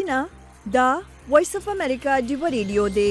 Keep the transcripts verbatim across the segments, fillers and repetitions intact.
سینا دا وایس اف امریکا ډیو ریډیو دی.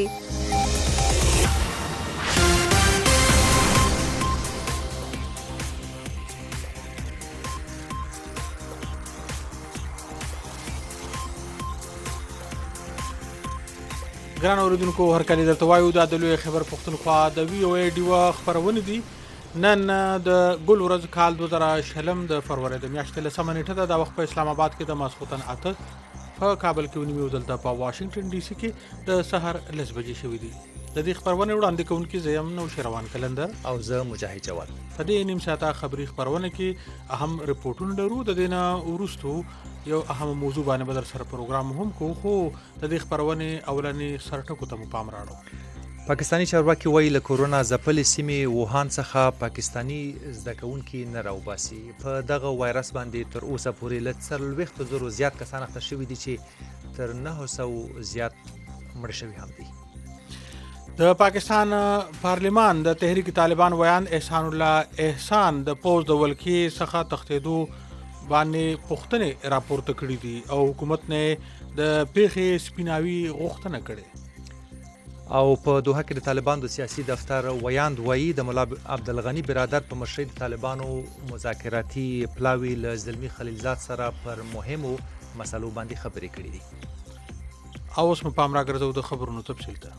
ګران اوریدونکو هر کله درته وایو دا د لوی خبر پښتونخوا د وی او ای ډیوه خبرونه دي. نن د ګل ورځ کال دوه زره شلم د فروری د میاشتې لسمه نیټه ده. د وخت په اسلام آباد کې د ماسخوتن اته، په کابل کې ونیو، دلته په واشنگټن ډي سي کې د سحر لس بجې شوې دي. د دې خبرونه وړاندې کوونکي زه یم نوشیروان کلندر او زه مجاهد جواد. په دې نیم ساعته خبري خبرونه کې اهم رپورټونه لرو. د دې نه وروسته یو اهم موضوع باندې بدر سره پروګرام هم کو، خو د دې خبرونه اولنې سرټکو ته مو پام راړو. پاکستانی چارواکي وایي له کورونا ځپلې سیمې ووهان څخه پاکستانی زده کوونکي نه راوباسي. په دغه وایرس باندې تر اوسه پورې له څلوېښتو زرو زیات کسان اخته شوي دي چې تر نهه سوو زیات مړه شوي هم دي. د پاکستان پارلمان د تحریک طالبان ویان احسان الله احسان د پوز د ولکې څخه تښتېدو باندې پوښتنې راپورته کړي دي او حکومت نه د پیښې سپیناوي غوښتنه کړې. او په دوحه کې د طالبان د سیاسي دفتر ویاند وایي د ملا عبدالغني برادر په مشرۍ د طالبانو مذاکراتي پلاوي له زلمي خلیلزاد سره پر مهمو مسلو باندې خبرې کړې دي. او اوس مو پام راګرځو د خبرونو تفصیل ته.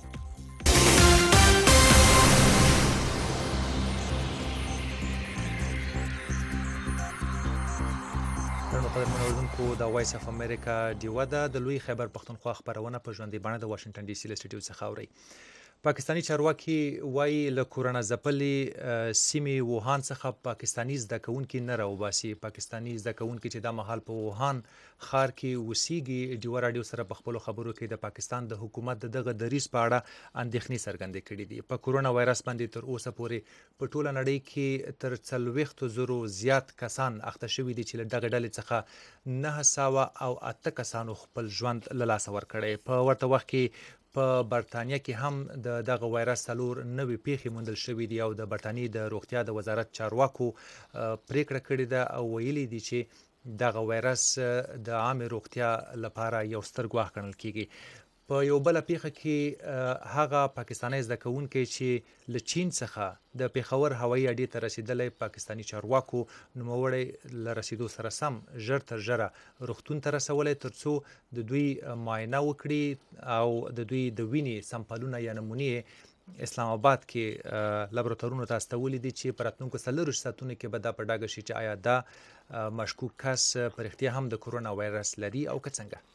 قدرمن اوریدونکو د وایس اف امریکا ډیوه ده. د لوی خیبر پښتونخوا خبرونه په ژوندۍ بڼه د واشنگټن ډي سي له سټوډیو څخه اورئ. پاکستانی چارواکي وایي له کورونا ځپلې سیمې ووهان څخه پاکستانی زده کوونکي نه راوباسي. پاکستانی زده کوونکي چې دا مهال په ووهان ښار کې اوسیږي ډیوه راډیو سره په خپلو خبرو کې د پاکستان د حکومت د دغه دریځ په اړه اندېښنې څرګندې کړي دي. په کورونا وایرس باندې تر اوسه پورې په ټوله نړۍ کې تر څلوېښتو زرو زیات کسان اخته شوي دي چې له دغه ډلې څخه نهه سوه او اته کسانو خپل ژوند له لاسه ورکړی. په ورته وخت کې په برطانیه کې هم د دغه وایرس څلور نوې پیښې موندل شوي دي او د برطانیې د روغتیا د وزارت چارواکو پریکړه کړې ده او ویلي دي چې دغه وایرس د عامې روغتیا لپاره یو ستر ګواښ ګڼل کیږي. په یو بله پیښه کې هغه پاکستانی زده کوونکی چې له چین څخه د پیښور هوایي اډې ته رسېدلی پاکستانی چارواکو نوموړی له رسېدو سره سم ژر تر ژره روغتون ته رسولی تر څو د دوی معاینه وکړي او د دوی د وینې سمپلونه یا نمونې اسلام آباد کې لابراتورونو ته استولي دي چې په راتلونکو څلرویشت ساعتونو کې به دا په ډاګه شي چې آیا دا مشکوک کس په رښتیا هم د کورونا وایرس لري او که څنګه.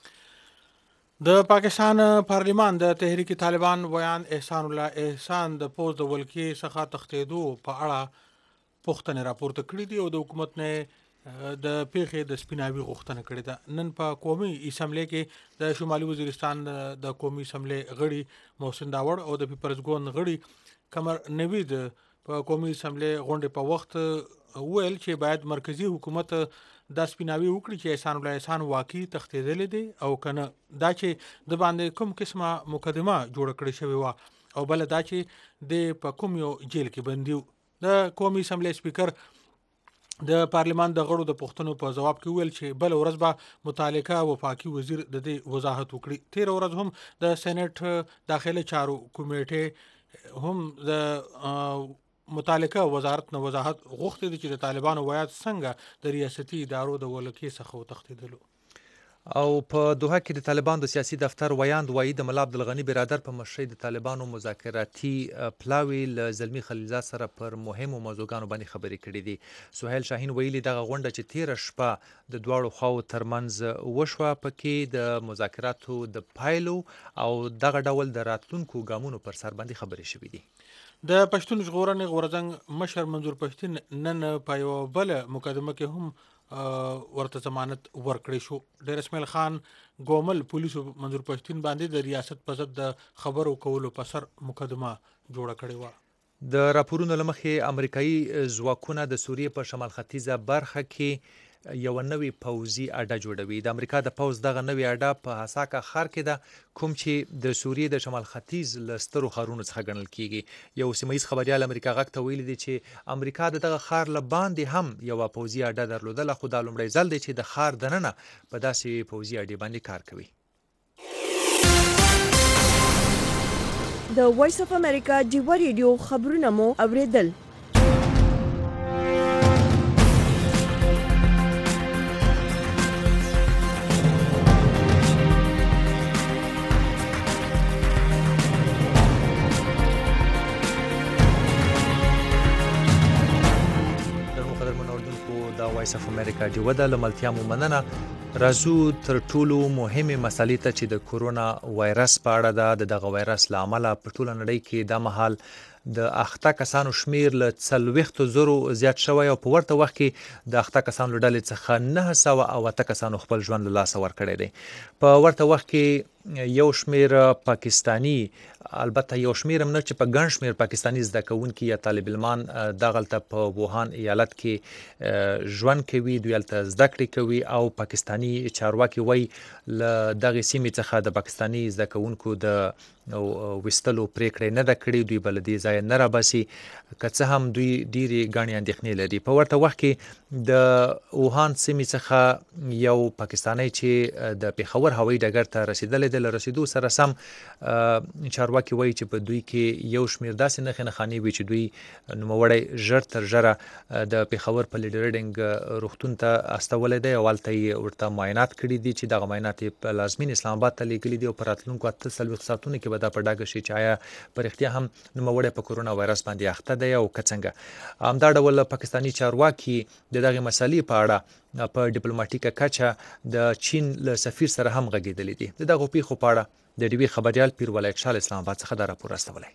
د پاکستان پارلمان د تحریک طالبان ویان احسان الله احسان د پوز د ولکې څخه تښتېدو په اړه پوښتنې راپورته کړي دي او د حکومت نه د پیښې د سپیناوي غوښتنه کړې ده. نن په قومي اسمبلی کې د شمالي وزیرستان د قومي اسمبلی غړي محسن داوړ او د پیپلز ګوند غړي قمر نوید په قومي اسمبلی غونډې په وخت ویل چې باید مرکزی حکومت دا سپیناوي وکړي چې احسان الله احسان واقعي تښتېدلی دی او کنه دا چې د باندې کوم قسمه مقدمه جوړه کړې شوې وه او بله دا چې د په کوم یو جیل کې بندي و. د قومي اسمبلی سپیکر د پارلمان د غړو د پوښتنو په جواب کې ویل چې بل ورځ به متعلقه وفاقي وزیر د دې وضاحت وکړي. تیر ورځ هم د سېنات داخلي چارو کمیټې هم د متعلقه وزارت نه وضاحت غوښتي دي چې د طالبانو وایات څنګه د ریاستي ادارو د ولکې څخه وتښتېدلو. او په دوحه کې د طالبانو د سیاسي دفتر ویاند وایي د ملا عبدالغني برادر په مشرۍ د طالبانو مذاکراتي پلاوي له زلمي خلیلزاد سره پر مهمو موضوعګانو باندې خبرې کړې دي. سهیل شاهین ویلي دغه غونډه چې تیره شپه د دواړو خواو ترمنځ وشوه پکې د مذاکراتو د پایلو او دغه ډول د راتلونکو ګامونو پر سر باندې خبرې شوې دي. د پښتون ژغورنې غورځنګ مشر منظور پښتین نن په یوه بله مقدمه کې هم ورته ضمانت ورکړی شو. ډیر اسماعیل خان ګومل پولیسو منظور پښتین باندې د ریاست په ضد د خبرو کولو په سر مقدمه جوړه کړې وه. د راپورونو له مخې امریکایي ځواکونه د سوریې په شمال ختیځه برخه کې یو نوې پوځي اډه جوړوي. د امریکا د پوځ دغه نوې اډه په حساکه ښار کې ده، کوم چې د سوریې د شمال ختیځ له سترو ښارونو څخه ګڼل کیږي. یو سیمه ییز خبریال امریکا غږ ته ویلي دی چې امریکا د دغه ښار له باندې هم یوه پوځي اډه درلودله، خو دا لومړی ځل دی چې د ښار دننه په داسې پوځي اډې باندې کار کوي. د وایس اف امریکا ډیوه ریډیو خبرونه مو اوریدل. وایس اف امریکا ډیوه ده، له ملتیا مو مننه. راځو تر ټولو مهمې مسلې ته چې د کورونا وایرس په اړه ده. د دغه وایرس له امله په ټوله نړۍ کې دا مهال د اخته کسانو شمیر له څلوېښتو زرو زیات شوی او په ورته وخت کې د اخته کسانو له ډلې څخه نهه سوه او اته کسانو خپل ژوند له لاسه ورکړی دی. په ورته وخت کې یو شمیر پاکستانی، البته یو شمیر هم نه چې په ګڼ شمیر پاکستانی زده کوونکي یا طالب علمان دغلته په ووهان ایالت کې ژوند کوي، دوی هلته زده کړې کوي او پاکستانی چارواکي وایي له دغې سیمې څخه د پاکستانی زده کوونکو د ویستلو پریکړې نه ده کړې، دوی به له دې ځایه نه راباسي، که څه هم دوی ډېرې ګڼې اندېښنې لري. په ورته وخت کې د ووهان سیمې څخه یو پاکستانی چې د پېښور هوایي ډګر ته رسېدلی دی، له رسېدو سره سم چارواکي وایي چې په دوی کې یو شمېر داسې نښې نښانې وي چې دوی نوموړی ژر تر ژره د پېښور په لیډي ریډنګ روغتون ته استولی دی او هلته یې ورته معاینات کړي دي چې دغه معاینات یې په لازمین اسلام آباد ته لیږلي دي او په راتلونکو اته څلوېښت ساعتونو کې به دا په ډاګه شي چې آیا په رښتیا هم نوموړی په کورونا وایرس باندې اخته دی او که څنګه. همدا ډول پاکستاني چارواکي د دغې مسلې په اړه په ډیپلوماټیکه کچه د چین له سفیر سره هم غږېدلي دي. د دغو پیښو په اړه د ډیوې خبریال پیر ولایت شاه اسلام آباد څخه دا راپور استولی.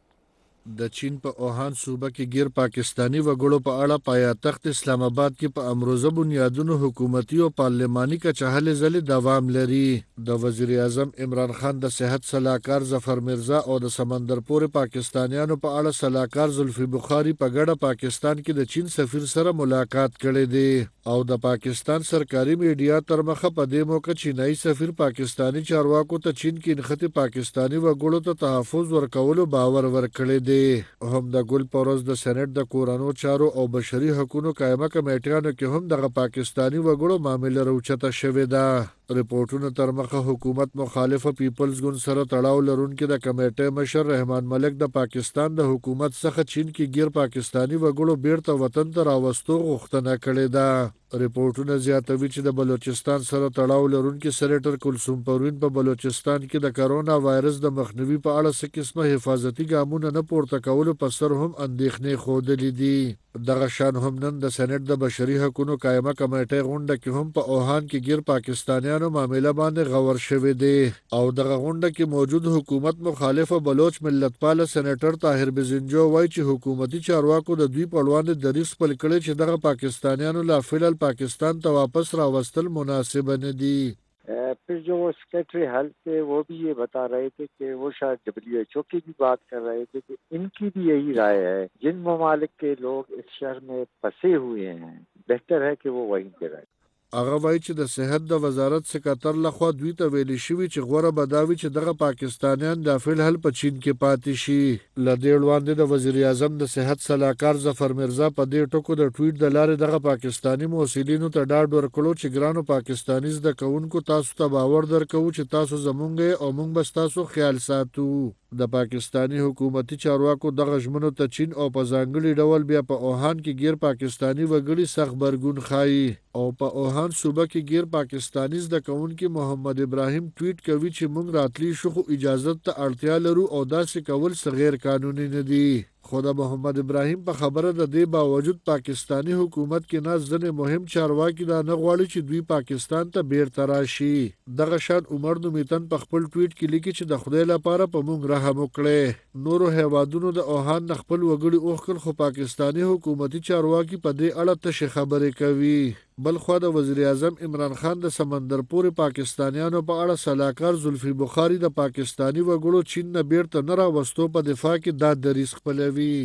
د چین په اوهان صوبه کې غیر پاکستانی وګړو په اړه پایتخت اسلام آباد کې په امروزه بنیادونو حکومتي او پارلماني کچه هلې ځلې دوام لري. د وزیر اعظم عمران خان د صحت صلاحکار ظفر مرزا او د سمندر پورې پاکستانیانو په اړه صلاحکار زلفي بخاري په ګډه پاکستان کې د چین سفیر سره ملاقات کړی دی او د پاکستان سرکاري میډیا تر مخه په دې موقع چینایي سفیر پاکستانی چارواکو ته چین کې نښتې پاکستانی وګړو ته تحفظ ورکولو باور ورکړی دی. هم د ګل پروز د سېنات د کورونو چارو او بشري حقوقو قائمه کمیټیانو کې هم دغه پاکستانی وګړو معاملې راوچته شوې ده. رپورټونو تر مخه حکومت مخالفه پیپلز ګوند سره تړاو لرونکي د کمیټې مشر رحمان ملک د پاکستان د حکومت څخه چین کې غیر پاکستانی وګړو بیرته وطن ته راوستو غوښتنه کړې ده. رپورټونه زیاتوي چې د بلوچستان سره تړاو لرونکي سېنیټر کلثوم پروین په بلوچستان کې د کرونا وایرس د مخنیوي په اړه څه قسمه حفاظتي ګامونه نه پورته کولو په سر هم اندېښنې ښودلې دي. دغه شان هم نن د سېنات د بشري حقوقو قائمه کمیټې غونډه کې هم په اوهان کې غیر پاکستانیانو معاملې باندې غور شوې دي او دغه غونډه کې موجود حکومت مخالفه بلوچ ملتپال سېنیټر طاهر بزنجو وایي چې حکومتي چارواکو د دوی په وړاندې دریځ خپل کړی چې دغه پاکستانیانو لا فعل پاکستان ته واپس راوستل مناسب نه دي. پھر جو وہ سیکرٹری ہیلتھ تھے وہ بھی یہ بتا رہے تھے کہ وہ شاید ڈبلیو ایچ او کی بھی بات کر رہے تھے کہ ان کی بھی یہی رائے ہے جن ممالک کے لوگ اس شہر میں پھنسے ہوئے ہیں بہتر ہے کہ وہ وہیں پہ رہیں. هغه وایي چې د صحت د وزارت سکاتر لخوا دوی ته ویلي شوي چې غوره به دا وي چې دغه پاکستانیان د فلحال په چین کې پاتې شي. له دې وړاندې د وزیر اعظم د صحت صلاحکار ظفر مرزا په دې ټکو د ټویټ د لارې دغه پاکستانی محصلینو ته ډاډ ورکړو چې ګرانو پاکستاني زده کوونکو تاسو ته باور درکوو چې تاسو زمونږ او موږ به ستاسو خیال ساتو. د پاکستانی حکومتي چارواکو دغه ژمنو ته چین او په ځانګړي ډول بیا په اوهان کې غیر پاکستانی وګړي سخت برګون ښایي او په اوهان صوبه کې غیر پاکستانی زده کوونکي محمد ابراهیم ټویټ کوي چې موږ راتلی شو خو اجازه ته اړتیا لرو او داسې کول څه غیر قانوني نه دي. خو د محمد ابراهیم په خبره د دې باوجود پاکستانی حکومت کې نه ځنې مهم چارواکي دا نه غواړي چې دوی پاکستان ته بیرته راشي. دغه شان عمر نومیتن په خپل ټویټ کې لیکي چې د خدای لپاره په موږ رحم وکړئ. نورو هیوادونو د اوهان نه خپل وګړي اوښکل خو پاکستانی حکومتي چارواکي په دې اړه تشې خبرې کوي. بل خو د وزیر اعظم عمران خان د سمندر پورې پاکستانیانو په اړه صلاحکار زلفي بخاري د پاکستانی وګړو چین نه بیرته نه راوستو په دفاع کې دا دریځ خپلوي.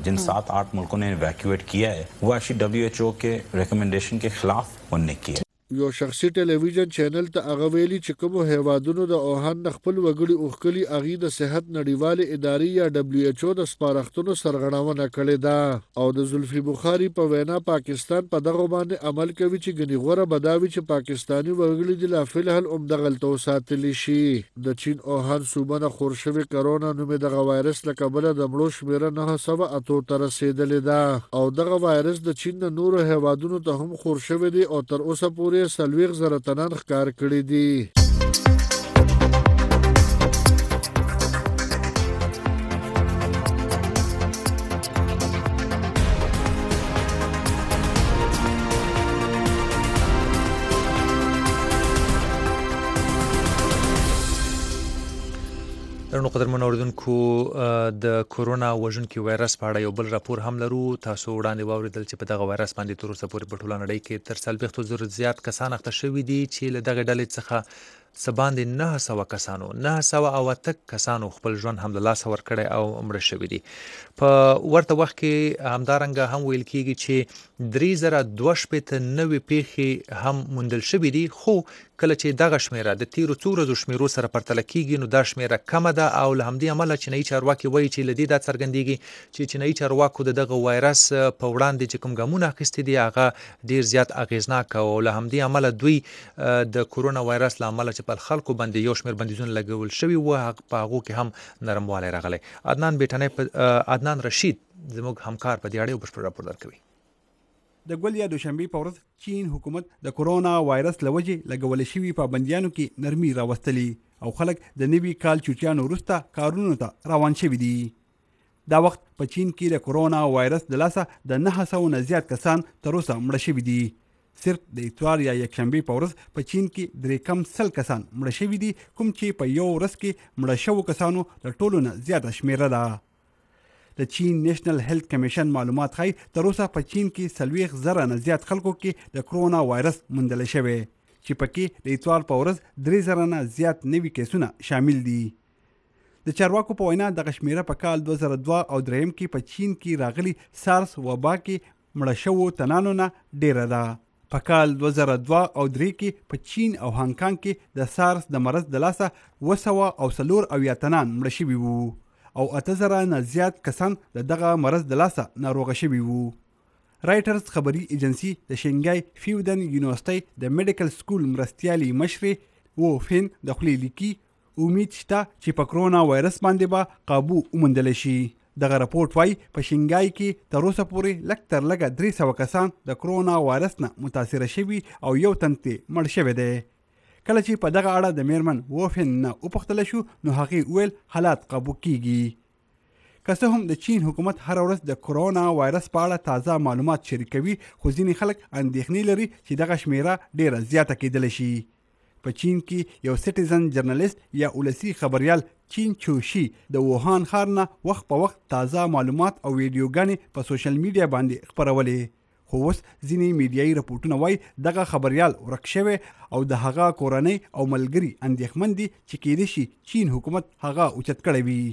जिन सात आठ मुल्कों ने इवैक्यूएट किया है वो एक्चुअली डब्ल्यू एच ओ के रिकमेंडेशन के खिलाफ उनने किया। یو شخصي ټلویزیون چینل ته هغه ویلي چې کومو هیوادونو د اوهان د خپل وګړي اوښکلي اغي د صحت نړیوالې ادارې یا دبليو ایچ او د سپارښتنو سرغړونه کړې ده او د زلفي بخاري په وینا پاکستان په دغه باندې عمل کوي چې ګني غوره بداوي چې پاکستاني وګړي د لافل هل اوم د غلطو ساتلی شي. د چین اوهان صوبه نه خور شوی کرونا نومې دغه وایرس له کبله د مړو شمیره نه سوه اتو ته رسېدلې ده او دغه وایرس د چین د نورو هیوادونو ته هم خور شوی دی او تر اوسه پورې سلویغ زره تنان ښکار کړي دي. درنو قدرمن اوریدونکو د کورونا وژونکي وایرس په اړه یو بل راپور هم لرو. تاسو وړاندې واوریدل چې په دغه وایرس باندې تر اوسه پورې په ټوله نړۍ کې تر څلوېښتو زرو زیات کسان اخته شوي دي چې له دغه ډلې څخه څه باندې نهه سوه کسانو نهه سوه او اته کسانو خپل ژوند هم له لاسه ورکړی او مړه شوي دي. په ورته وخت کې همدارنګه هم ویل کېږي چې درې زره دوه شپېته نوې پیښې هم موندل شوي دي، خو کله چې دغه شمیره د تیرو څو ورځو شمیرو سره پرتله کیږي نو دا شمیره کمه ده او له همدې امله چینایي چارواکي وایي چې له دې دا څرګندېږي چې چینایي چارواکو د دغه وایرس په وړاندې چې کوم ګامونه اخیستي دي هغه ډېر زیات اغېزناک او له همدې امله دوی د کورونا وایرس له امله چې په خلکو باندې یو شمېر بندیزونه لګول شوي وو په هغو کې هم نرموالی راغلی. عدنان بیټنی عدنان رشید زموږ همکار په دې اړه یو بشپړ راپور درکوي. د ګل یا دوشنبې په ورځ چین حکومت د کورونا وایرس له وجې لګول شوي پابندیانو کې نرمي راوستلي او خلک د نوي کال چوټیانو وروسته کارونو ته روان شوي دي. دا وخت په چین کې د کورونا وایرس د لاسه د نهه سوو نه زیات کسان تر اوسه مړه شوي دي. صرف د اتوار یا یکشنبې په ورځ په چین کې درې کم سل کسان مړه شوي دي، کوم چې په یو ورځ کې مړه شوو کسانو د ټولو نه زیاته شمیره ده. د چین نیشنل هیلث کمیشن معلومات ښایي تر اوسه په چین کې څلوېښت زره نه زیات خلکو کې د کرونا وایرس موندلی شوی چې پکې د اتوار په ورځ درې زره نه زیات نوي کیسونه شامل دي. د چارواکو په وینا دغه شمیره په کال دوه زره دوه او دریم کې په چین کې راغلي سارس وبا کې مړه شوو تنانو نه ډیره ده. په کال دوه زره دوه او درې کې په چین او هانګ کانګ کې د سارس د مرض د لاسه اوه سوه او څلور اویا تنان مړه شوي وو او اته زره نه زیات کسان د دغه مرض د لاسه ناروغه شوي وو. رایټرز خبري ایجنسي د شنګای فیودن یونیورسټۍ د میډیکل سکول مرستیالي مشرې وو فین د خولې لیکي امید شته چې په کرونا وایرس باندې به قابو وموندلی شي. دغه راپورټ وایي په شنګای کې تر اوسه پورې لږ تر لږه درې سوه کسان د کرونا وایرس نه متاثره شوي او یو تن ترې مړ شوی دی. کله چې په دغه اړه د میرمن ووفن نه وپوښتله شو نو هغې وویل حالات قابو کیږي. که څه هم د چین حکومت هره ورځ د کرونا وایرس په اړه تازه معلومات شریکوي، خو ځینې خلک اندېښنې لري چې دغه شمیره ډیره زیاته کیدلی شي. په چین کې یو سټیزن جرنالیست یا ولسي خبریال چین چوشي د ووهان ښار نه وخت په وخت تازه معلومات او ویډیوګانې په سوشل میډیا باندې خپرولې، خو اوس ځینې میډیایي رپورټونه وایي دغه خبریال ورک شوی او د هغه کورنۍ او ملګري اندېښمن دي چې کیدای شي چین حکومت هغه اوچت کړی وي.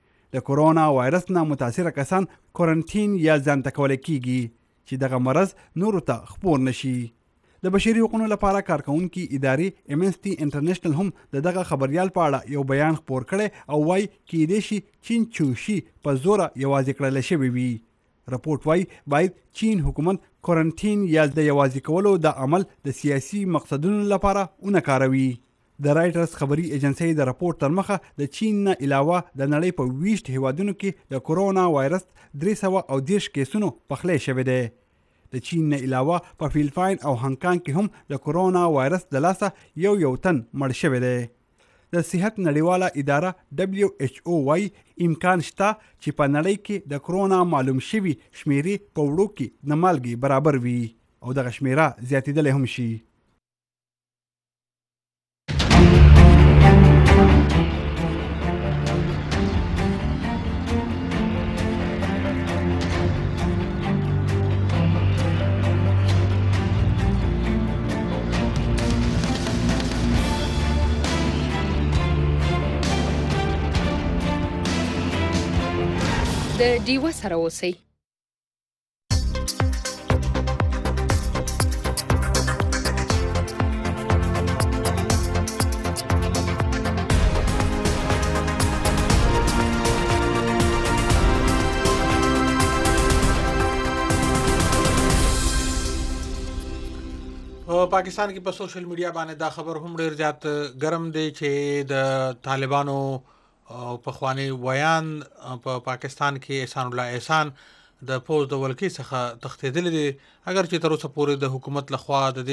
د کورونا وایرس نه متاثره کسان کورنټین یا ځان ته کولی کیږي چې دغه مرض نورو ته خپور نشي. د بشري حقوقو لپاره کارکوونکي ادارې امنسټي انټرنیشنل هم د دغه خبریال په اړه یو بیان خپور کړی او وایي کیدای شي چین چوشي په زوره یوازې کړلی شوی وي. رپورټ وایي باید چین حکومت کورنټین یا د یوازې کولو د عمل د سیاسي مقصدونو لپاره ونه کاروي. د رایټرز خبري ایجنسۍ د راپورټ تر مخه د چین نه علاوه د نړۍ په ویشت هیوادونو کې د کورونا وایرس درې سوه او دېرش کیسونو پخلی شوی دی. د چین نه علاوه په فیلپاین او هانګ کانګ کې هم د کورونا وایرس د لاسه یو یو تن مړ شوی دی. د صحت نړیواله اداره دبليو ایچ او وايي امکان شته چې په نړۍ کې د کرونا معلوم شوي شمیرې په وړو کې د مالګې برابر وي او دغه شمیره زیاتېدلی هم شي. د ډیوه سره اوسئ. په پاکستان کې په سوشل میډیا باندې دا خبر هم ډیر زیات ګرم دی چې د طالبانو په خواني ویان په پاکستان کې احسان الله احسان د پوز د ولکې څخه تښتیدل دي، اگر چې تر اوسه پورې د حکومت لخوا د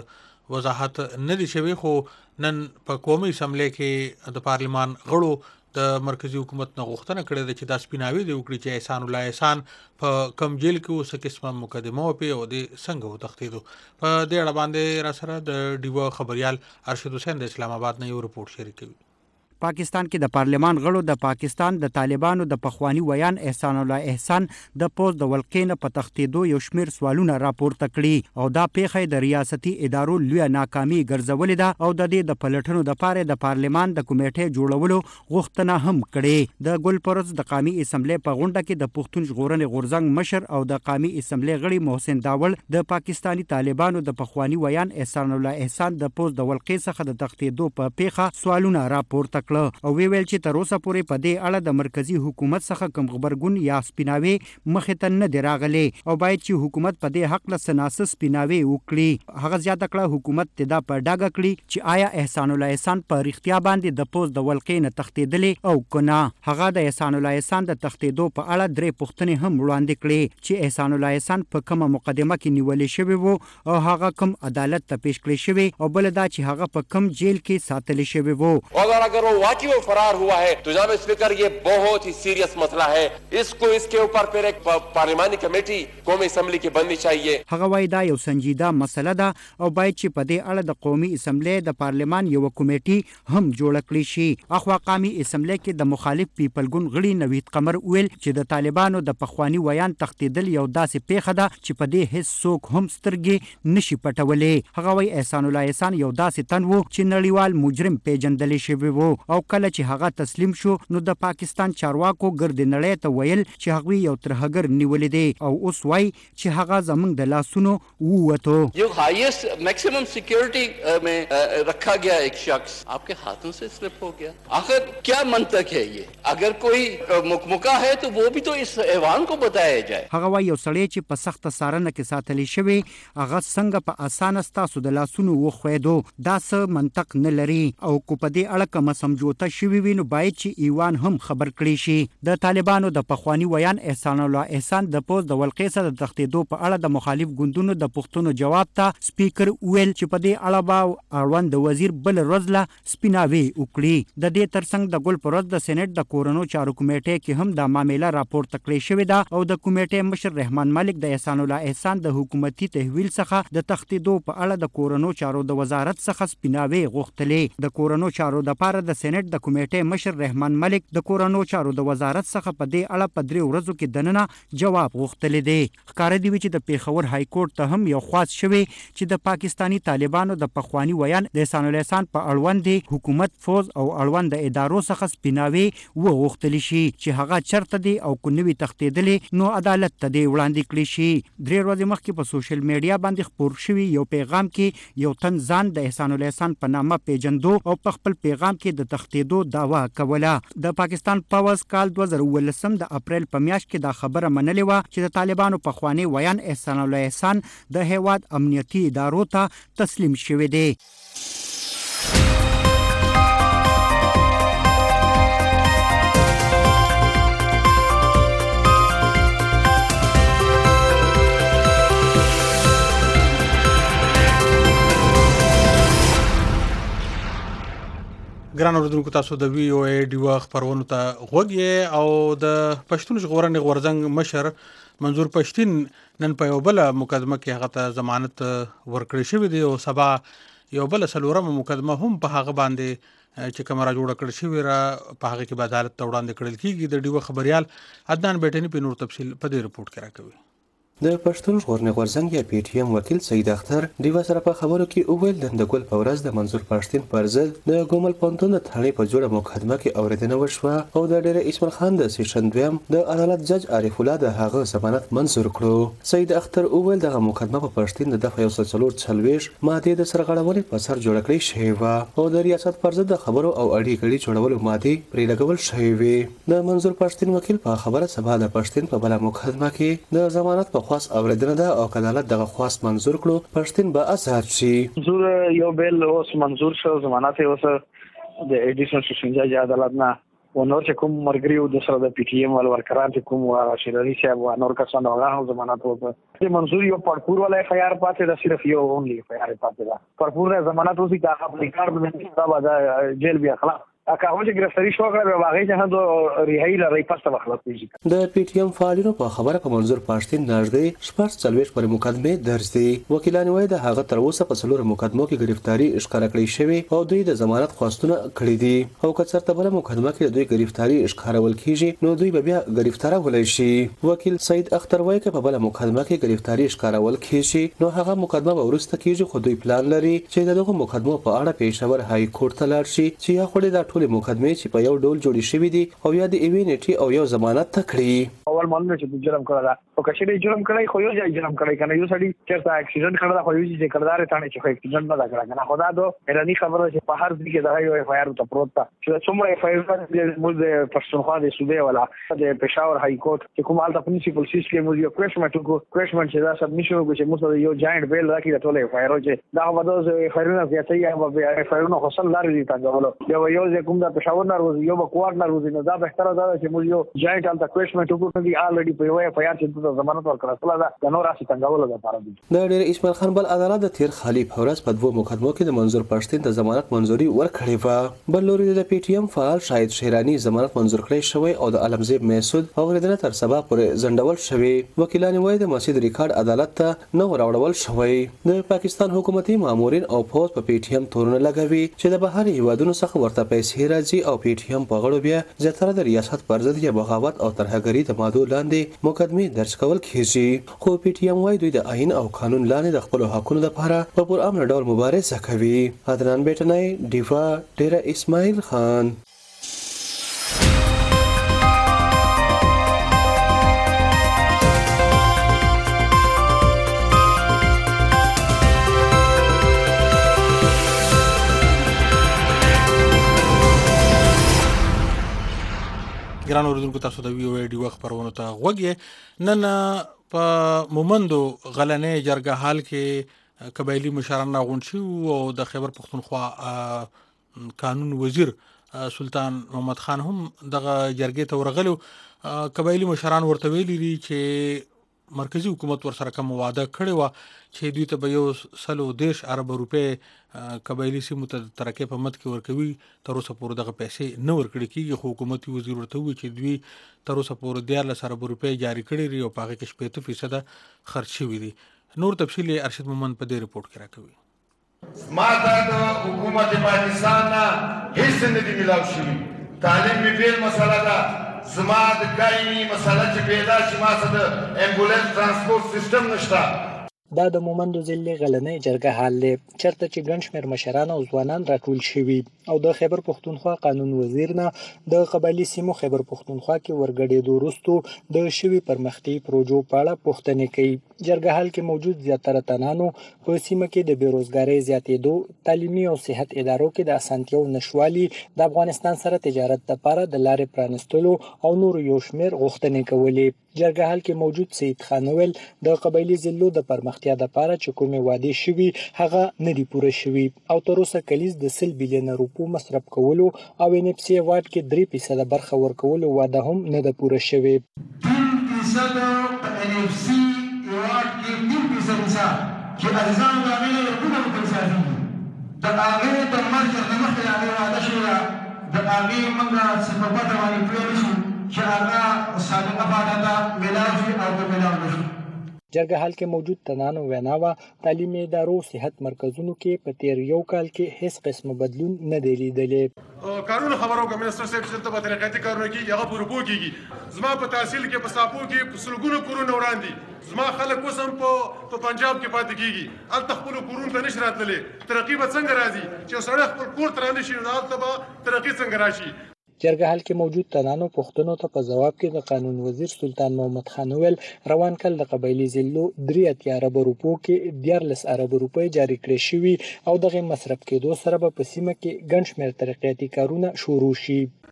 دې وضاحت نه دي شوی، خو نن په قومي اسمبلی کې د پارلمان غړو د مرکزی حکومت نه غوښتنه کړې ده چې دا سپیناوي دی وکړي چې احسان الله احسان په کم جیل کې اوس قسمه مقدمه وپی او د څنګه وتښتیدو. په دې اړه باندې را سره د ډیو خبريال ارشد حسین د اسلام آباد نه یو رپورت شریکوي. پاکستان کې د پارلمان غړو د پاکستان د طالبانو د پخوانی ویان احسان الله احسان د پوز د ولقین په تختیدو یو شمیر سوالونه راپورته کړي او دا پیښه د ریاستي ادارو لوی ناکامي ګرځولې ده او د دې د پلټنو د پاره د پارلمان د کمیټې جوړولو غوښتنه هم کړې. د ګلپرز د قومي اسمبلی په غونډه کې د پښتون ژغورنې غورځنګ مشر او د قومي اسمبلی غړي محسن داول د پاکستانی طالبانو د پخوانی ویان احسان الله احسان د پوز د ولقې څخه د تختیدو په پیښه سوالونه راپورته او وی ویل چې تر اوسه پورې په دې اړه د مرکزی حکومت څخه کوم خبرګون یا سپیناوي مخې ته نه دی راغلی او باید چې حکومت په دې حق له سناسه سپیناوي وکړي. هغه زیاته کړه حکومت ته دا په ډاګه کړي چې آیا احسان الله احسان په رښتیا باندې د پوز د ولقې نه تښتیدلی او کنه. هغه د احسان الله احسان د تښتیدو په اړه درې پوښتنې هم وړاندې کړې چې احسان الله احسان په کومه مقدمه کې نیولې شوی وو او هغه کوم عدالت ته پیش کړی شوی او بل دا چې هغه په کوم جیل کې ساتل شوی وو. اگر اگر وہ واقعی وہ فرار ہوا ہے تو جناب اسپیکر یہ بہت ہی سیریس مسئلہ ہے، اس کو اس کے اوپر پھر ایک پارلیمانی کمیٹی قومی اسمبلی کی بننی چاہیے. هغه وایي دا یو سنجیده مسله ده او باید چې په دې اړه د قومي اسمبلی د پارلمان یو کمیټي هم جوړ کړي شي. اخوا قومي اسمبلی کې د مخالف پیپل ګوند غړي نوید قمر ویل چې د طالبانو د پخوانی ویان تښتیدل یو داسې پیښه ده چې په دې هیڅ څوک هم سترګې نشي پټولې. هغه وایي احسان الله احسان یو داسې تن وو چې نړیوال مجرم پیژندل شوی وو او کله چې هغه تسلیم شو نو د پاکستان چارواکو ګرد نړۍ ته ویل چې هغه یو ترهګر نیولې دی او اوس وایي چې هغه زمونږ د لاسونو ووتو. جو هایست میکسیمم سیکیورٹی میں رکھا گیا ایک شخص آپ کے ہاتھوں سے سلپ ہو گیا. آخر کیا منطق ہے یہ؟ اگر کوئی مکمکا ہے تو وہ بھی تو اس ایوان کو بتایا جائے. هغه وایي یو سړی چې په سخت سارنه کې ساتلی شوی هغه څنګه په اسانه ستاسو د لاسونو وخویدو، دا څه منطق نه لري او کو په دې اړه کوم سمجوته شوی وي نو باید چې ایوان هم خبر کړی شي. د طالبانو د پخوانی ویان احسان الله احسان د پوز د ولقې څخه د تښتیدو په اړه د مخالف ګوندونو د پوښتنو جواب ته سپیکر ویل چې په دې اړه به اړوند د وزیر بل ورځ له سپیناوي وکړي. د دې ترڅنګ د ګلپرز د سېنات د کورونو چارو کمیټې کې هم د معاملې راپورته کړې شوې ده او د کمیټې مشر رحمان ملک د احسان الله احسان د حکومتي تحویل څخه د تښتیدو په اړه د کورونو چارو د وزارت څخه سپیناوي غوښتلې. د کورونو چارو د پاره د سېنات د کمیټې مشر رحمان ملک د کورونو چارو د وزارت څخه په دې اړه په درې ورځو کې دننه جواب غوښتلی دی. ښکاره دی چې د پیښور های کورټ ته هم یو خواست شوی چې د پاکستانی طالبانو د پخوانی ویان د احسان الله احسان په اړوند حکومت، فوز او اړوند د ادارو څخه سپیناوي وغوښتلی شي چې هغه چرته دی او کو نوي تښتیدلی نو عدالت ته دی وړاندې کړي شي. درې ورځې مخکې په سوشل میډیا باندې خپور شوی یو پیغام کې یو تن ځان د احسان الله احسان په نامه پیژندو او په خپل پیغام کې د تښتیدو دعوا کوله. د پاکستان پاوز کال دوه زره اوولسم د اپریل په میاشت کې دا خبره منلې وه چې د طالبانو پخوانی ویان احسان الله احسان د هیواد امنیتي ادارو ته تسلیم شوی دی. ګران اوریدونکو، تاسو د وی او ای ډیو خبرونو ته غوږی او د پښتون ژغورنې غورځنګ مشر منظور پښتین نن په یو بل مقدمه کې هغه ته ضمانت ورکړی شوی دی او سبا یو بل سلورم مقدمه هم په هغه باندې چې کومه را جوړه کړل شوې را په هغه کې به عدالت ته وړاندې کړل کېږي. د ډیو خبریال عدنان بیټني په نور تفصیل په دې رپورټ کې راکوي. د پښتون ژغورنې غورځنګ یا پی ټی ایم وکیل سید اختر ډیوه سره په خبرو کې وویل د ګل په ورځ د منظور پښتین پر ضد د ګومل پونتون د تھانې په جوړه مقدمه کې اوریدنه وشوه او د ډېر اسماعیل خان د سیشن دویم د عدالت جج عارف الله د هغه ضمانت منظور کړو. سید اختر وویل دغه مقدمه په پښتین د دفعه یو سل څلور څلوېښت مادې د سرغړونې په سر جوړه کړې شوې وه او د ریاست پر ضد د خبرو او اړیکې جوړولو مادې پرې لګول شوې وې. د منظور پښتین وکیل په خبره سبا د پښتین په بله مقدمه کې د ضمانت په خواست اوریدنه ده او عدالت دغه خواست منظور کړو پښتون به آزاد شي. منظور یو بیل اوس منظور شو ضمانت اوس د ایډیشنل سیشن جج عدالت نه و نور چې کوم مرګریو د سره د پی ټی ایم ول ورکران چې کوم شیرازي صاحب او نور کسان هغه ضمانت وکړه. د منظور یو پړپور ولا اف آی آر پاتې ده صرف یو اونلی اف آی آر پاتې ده. پړپور نه ضمانت اوسې دا خپل کار باندې دا جیل بیا خلاص اکاو چې گرفتاری شو غره واغې ته د ریحای لري پسته وخت کیږي. د پی ټی ایم فعالینو په خبره په منظور پښتون نږدې شپږ څلويش پر مقدمه درج دي. وکیلان وایي د هغه تر اوسه په څلور مقدمو کې گرفتاری ښکارا کړې شوی او دوی د ضمانت خواستونه کړې دي او که چېرته بل مقدمه کې دوی گرفتاری ښکارول کیږي نو دوی به بیا گرفتار ولای شي. وکیل سید اختر وایي چې په بل مقدمه کې گرفتاری ښکارول کیږي نو هغه مقدمه به ورسته کیږي خو دوی پلان لري چې دغه مقدمو په اړه پېښور های کورټ ته لاړ شي چې یا خو د ټول مقدمه چې په یو ډول جوړې شوې دي او یا د ایوینټي او یو ضمانت تکړي. اول معلومه چې جرم کړی دا او کشري جرم کړی خو یو ځای جرم کړی کنه یو سړی چې اکسیډنټ کړی دا خو یو چې کړدار ته نه چې اکسیډنټ نه دا کړی کنه خدا دو ایرانی خبره چې په هر ځای کې دا یو اف آی آر ته پروت تا چې څومره اف آی آر د موږ د پښتونخوا د صوبې ولا د پېښور های کورټ چې کوم الټا پرنسپل سیس کې موږ یو کوېشن ټکو کوېشن چې دا سبمیشن وکړو چې موږ یو جاینټ بیل راکې د ټوله اف آی آر چې دا هغه د اف آی آر نه زیاتې یا اف آی آر نو خصل لري دي تاسو یو یو چې کوم د پېښور نه روز یو کوارټر روز نه دا به تر دا چې موږ یو جاینټ الټا کوېشن ټکو کې الریډي په یو اف آی آر چې د ضمانت ورکړه سره دا نور راسي څنګه ولګا پاره دي. د ډېر اسماعیل خان بل عدالت د تیر خالی فورس په دوه مقدمو کې د منظور پښتون د ضمانت منځوري ورکړې و. بل لوري د پی ټی ایم فعال شاهد شیرانی ضمانت منظور کړی شوی او د علمزیب محسود اوریدنه تر سبا پورې ځنډول شوی. وکیلان وایي د مسجد ریکارډ عدالت ته نو راوړل شوی. د پاکستان حکومتي مامورین او فوج په پی ټی ایم تورونه لګوي چې د بهر هیوادونو څخه ورته پیسې راځي او پی ټی ایم په غړو بیا زیاتره د ریاست پر ضد یا بغاوت او ترهګری د مادو لاندې مقدمه درج کول کیږي. خو پی ټی ایم وایي دوی د آئین او قانون لاندې د خپل حقوقو لپاره په پور امن ډول مبارزه کوي. عدنان بیٹنای دیوا ډیره اسماعیل خان. ګران اوریدونکو تاسو د وی او ای ډي خبرونه ته غوږی نن په مومندو غلنې جرګه حال کې قبایلی مشران راغونډ شو او د خیبر پختونخوا قانون وزیر سلطان محمد خان هم دغه جرګې ته ورغلو. قبایلی مشران ورته ویلي دي چې مرکزی حکومت ورسره کوم وعده کړی و چې دوی ته به یو سلو دیش ارب روپې قبایلی سیمو ته ترکه په مت کې ورکوي. تر اوسه پورې دغه پیسې نه ورکړي کیږي خو حکومتي وزیر ورته وی چې دوی تر اوسه پورې دیارلس ارب روپې جاری کړي لري او په هغه کې شپږ فیصد خرج شوي دي. نور تفصیل ارشد مومند په دې رپورت کې راکوي. ما ته د حکومت پاکستان نه هیڅ نه دی ملاو شوی. تعلیم می بیل مسله ده زما د ګایني مسله چې پیدا شي ما څه د امبولانس ترانسپورت سیستم نشته. دا د مومندو ضلع غلنۍ جرګه حال دی چېرته چې ګڼ شمېر مشران او ځوانان راټول شوي او د خیبر پختونخوا قانون وزیر نه د قبایلي سیمو خیبر پختونخوا کې ورګډېدو وروستو د شوي پرمختیایي پروژو په اړه پوښتنې کوي. جرګه حال کې موجود زیاتره تنانو په سیمه کې د بېروزګارۍ زیاتېدو، تعلیمي او صحت ادارو کې د اسانتیاو نشوالي، د افغانستان سره تجارت لپاره د لارې پرانستلو او نورو یو شمېر غوښتنې کولې. جرګه حال کې موجود سید خان ویل د قبایلي ضلعو د پرمختیا لپاره چې کومې وعدې شوي هغه نه دي پوره شوي او تر اوسه کلیز د سل بیلیونه روپو مصرف کولو او ان اف سی واټ کې درې فیصده برخه ورکولو وعده هم نه ده پوره شوې. تین فیصد ان اف سی واټ کې تین فیصد چې ارزان د هغې نه ورکونه ورکړل ساتي د هغې د مرګ نه مخکې د هغې وعده شوې ده د هغې موږ څه په پته باندې پوه نه شو چې هغه صادقه وعده ده میلاو شي او که میلاو نه شي. جرګه حال کې موجود تنانو ویناوه تعلیمي ادارو صحت مرکزونو کې په تیر یو کال کې هیڅ قسم بدلون نه دی لیدلی. کارونه خبرو کوم منسټر صاحب چې دلته به ترقیاتي کارونه کېږي هغه پوره پوه کېږي. زما په تحصیل کې په ساپو کې په سلګونو کورونه وران دي. زما خلک اوس هم په پنجاب کې پاتې کېږي هلته خپلو کورونو ته نشي راتللی. ترقي به څنګه راځي چې یو سړی خپل کور ته رانشي نو هلته به ترقي څنګه راشي. جرګه حال کې موجود تنانو پوښتنو ته په ځواب کې د قانون وزیر سلطان محمد خان ویل روان کال د قبایلي ضلعو درې اتیا اربه روپو کې دیارلس اربه روپۍ جاري کړې شوي او دغې مصرف کېدو سره به په سیمه کې ګڼ شمېر ترقیاتي کارونه شروع شي.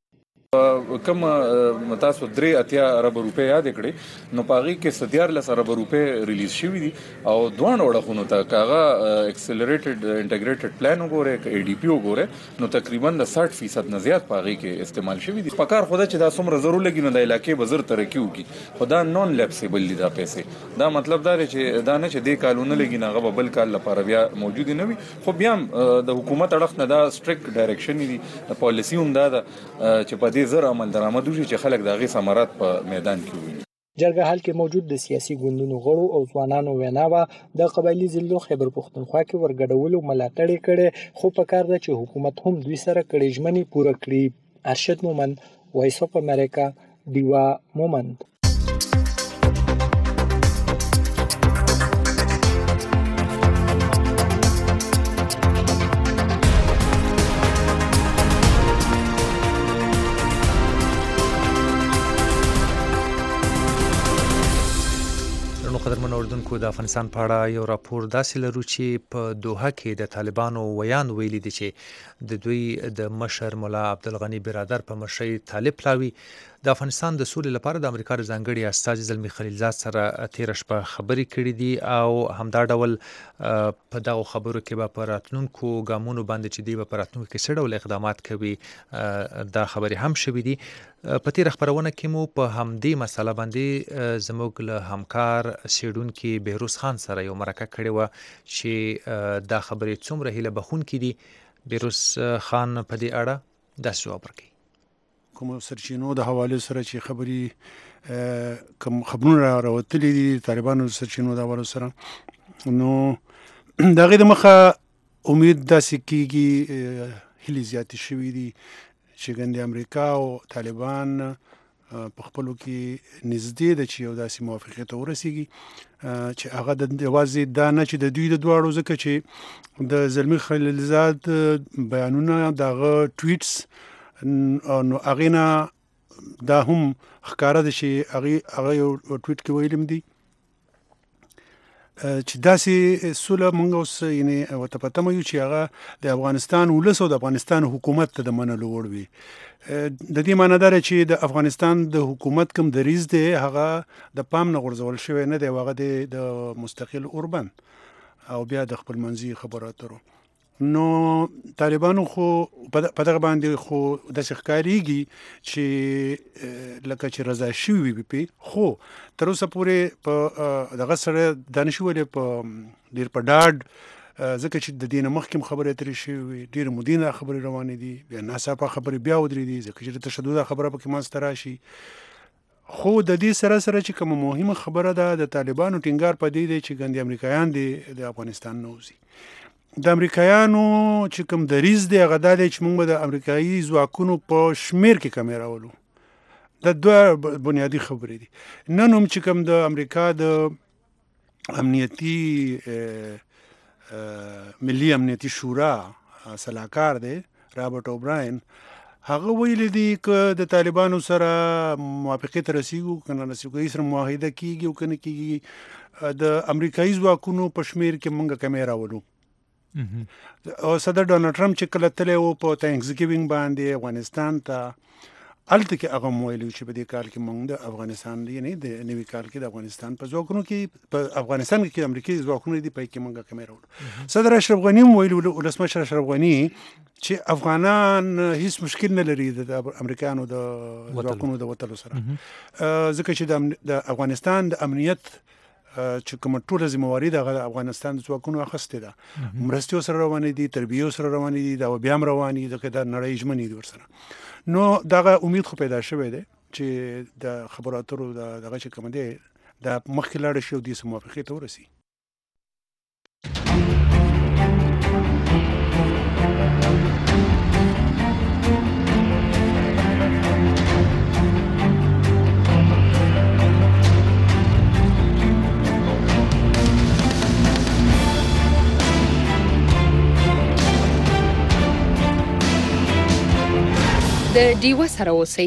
کوم تاسو درې اتیا ارب روپۍ یاد کړې نو په هغې کې څلور ارب روپۍ ریلیز شوي دي او دواړو اړخونو ته که هغه اکسلریټډ انټیګریټډ پلان وګورئ که ای ډي پي وګورئ نو تقریبا د ساઠ فیصد نه زیات په هغې کې استعمال شوي دي. په کار خو ده چې دا څومره زر ولګي نو د علاقې به زر ترقي وکړي خو دا نان لیپسیبل دي دا پیسې. دا مطلب دا دی چې دا نه چې دې کال ونه لګي نو هغه به بل کال لپاره بیا موجودې نه وي. خو بیا هم د حکومت اړخ نه دا سټریکټ ډایرکشن دي پالیسي هم دا ده چې په دې زر عمل درآمد وشي چې خلک د هغې ثمرات په میدان کې وویني. جرګه حل کې موجود د سیاسي ګوندونو غړو او ځوانانو وینا وه د قبایلي ضلعو خیبر پښتونخوا کې ورګډولو ملاتړ یې کړی خو پکار ده چې حکومت هم دوی سره کړې ژمنې پوره کړي. ارشد مومند، وایس اف امریکا، ډیوا مومند. قدرمن اوردونکو د افغانستان په اړه یو راپور داسې لرو چې په دوحه کې د طالبانو ویان ویلي دي چې د دوی د مشر ملا عبدالغني برادر په مشرۍ طالب پلاوي د افغانستان د سولې لپاره د امریکا د ځانګړي استازي زلمي خلیلزاد سره تیره شپه خبرې کړې دي او همدا ډول په دغو خبرو کې به په راتلونکو ګامونو باندې چې دوی به په راتلونکو کې څه ډول اقدامات کوي دا خبرې هم شوي دي. په تیره خپرونه کې مو په همدې مسله باندې زموږ له همکار څېړونکي بهروز خان سره یو مرکه کړې وه چې دا خبرې څومره هیله بخونکې دي. بهروز خان په دې اړه داسې جواب ورکوي. کوم سرچینو د حوالې سره چې خبرې کوم خبرونه را راوتلي دي طالبانو سرچینو د حوالو سره نو د هغې د مخه امید داسې کېږي هیلې زیاتې شوي دي چې ګندې امریکا او طالبان په خپلو کې نږدې ده چې یو داسې موافقې ته ورسېږي چې هغه د یوازې دا نه چې د دوی د دواړو ځکه چې د زلمي خلیلزاد بیانونه د هغه ټویټس نو هغې نه دا هم ښکاره ده چې هغه یو ټویټ کې ویلي دي چې داسې سوله موږ اوس یعنې ورته په تمه یو چې هغه د افغانستان ولس او د افغانستان حکومت ته د منلو وړ وي. د دې معنی دا چې د افغانستان د حکومت کوم دریځ دی هغه د پام نه غورځول شوی نه دی، هغه د مستقل اوربن او بیا د خپل منځي خبرو اترو. نو طالبانو خو په دغه باندې خو داسې ښکارېږي چې لکه چې رضا شوي وي پې، خو تر اوسه پورې په دغه سره دا نه شي ویلی په ډېر په ډاډ ځکه چې د دې نه مخکې هم خبرې اترې شوي وي، ډېرې مودې نه خبرې روانې دي، بیا ناڅاپه خبرې بیا ودرېدي ځکه چې د تشدده خبره پکې منځته راشي. خو د دې سره سره چې کومه مهمه خبره ده د طالبانو ټینګار په دې دی چې ګندې امریکایان دي د افغانستان نه وځي. د امریکایانو چې کوم دریځ دی هغه دا دی چې موږ به د امریکایي ځواکونو په شمیر کې کمی راولو. دا دوه بنیادي خبرې دي. نن هم چې کوم د امریکا د امنیتي ملي امنیتي شورا سلاکار دی رابرټ اوبراین، هغه ویلي دي که د طالبانو سره موافقې ته رسېږو که نه رسېږو سره معاهده کېږي او که نه کېږي د امریکایي ځواکونو په شمیر کې موږ کمی راولو. او صدر ډونالډ ټرمپ چې کله تللی و په تhanks giving باندې افغانستان ته، هلته کې هغه ویلي چې په دې کال کې موږ د افغانستان یعنې د نوي کال کې د افغانستان په ځواکونو کې په افغانستان کې امریکایي ځواکونه دي په کې موږ کمی راوړو. صدر اشرف غني هم ویلي ولسمشر اشرف غني چې افغانان هیڅ مشکل نه لري د امریکایانو د ځواکونو د وتلو سره، ځکه چې د افغانستان د امنیت چې کومه ټوله ذمهواري د افغانستان د ځواکونو اخیستې ده، مرستې سره روانې دي، تربیې سره روانې دي، دا بیا هم روانې دي ځکه دا نړۍ ژمنې دي ورسره. نو دغه امید خو پیدا شوی دی چې د خبرو اترو دغه چې کوم دی دا مخکې لاړه شي او دې سره موافقې ته ورسي. د ډیوه سره اوسئ.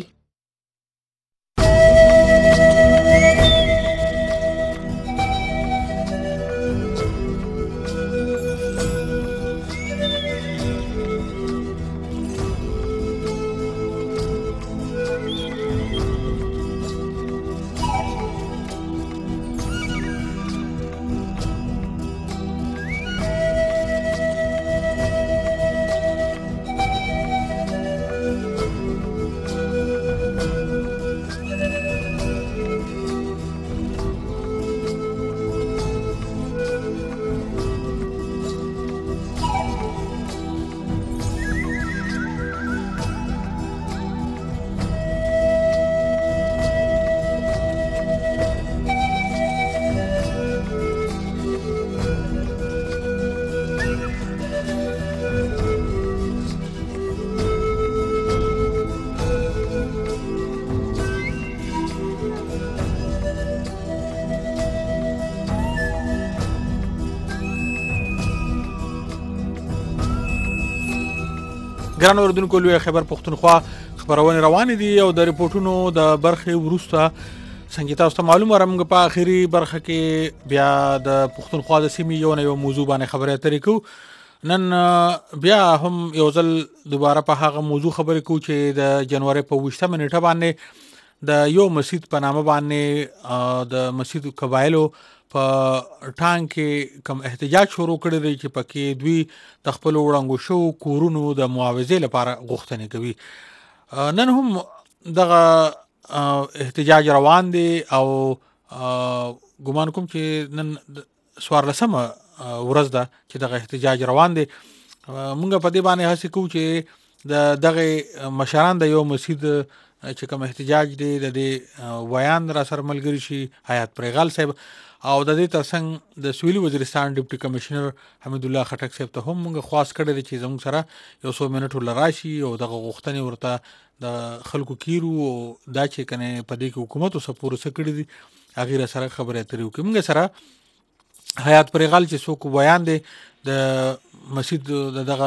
ګران اوردونکو لوی خبر پښتونخوا خبرونه روان دي او د ریپورتونو د برخې وروسته څنګه تاسو ته معلومه رمغه په اخیری برخه کې بیا د پښتونخوا د سیمې یو نه یو موضوع باندې خبره اترې کو نن بیا هم یو ځل دوباره په هغه موضوع خبرې کو چې د جنوري په وشته منټه باندې د یو مسجد په نامه باندې د مسجد قبایلو په ټانګ کې کوم احتجاج شروع کړی دی چې پکې دوی د خپل وړاندو شو کورونو د معاوضې لپاره غوښتنې کوي نن هم دغه احتجاج روان دی او ګومان کوم چې نن څوارلسمه ورځ ده چې دغه احتجاج روان دی مونږ په دې باندې هڅه کوو چې د دغه مشران د یو مسجد چې کوم احتجاج دی د دې ویان را سره ملګری شي حیات پریغال صاحب او د دې ترڅنګ د سویلي وزیرستان ډیپټي کمشنر حمید الله خټک صاحب ته هم موږ خواست کړی چې زموږ سره یو څو منټو لراشي او دغه غوښتنې ورته د خلکو کیرو دا چې کنه په دې کې حکومت او سپور سکړي دي هغه سره خبرې اترې وکړو موږ سره حیات پریغال چې څوک بیان دی د مسجد دغه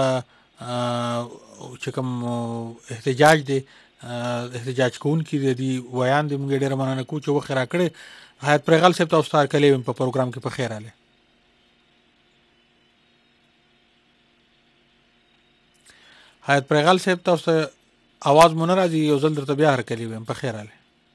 چې کوم احتجاج دی احتجاج کوونکي دی بیان دی موږ ډېر مننه کوو چې وخت راکړي حیات پریغال صاحب تاسو ته کلیم په پروګرام کې په خیر اله حیات پریغال صاحب تاسو आवाज مونږ راځي یو ځل درته بیا هر کلیم په خیر اله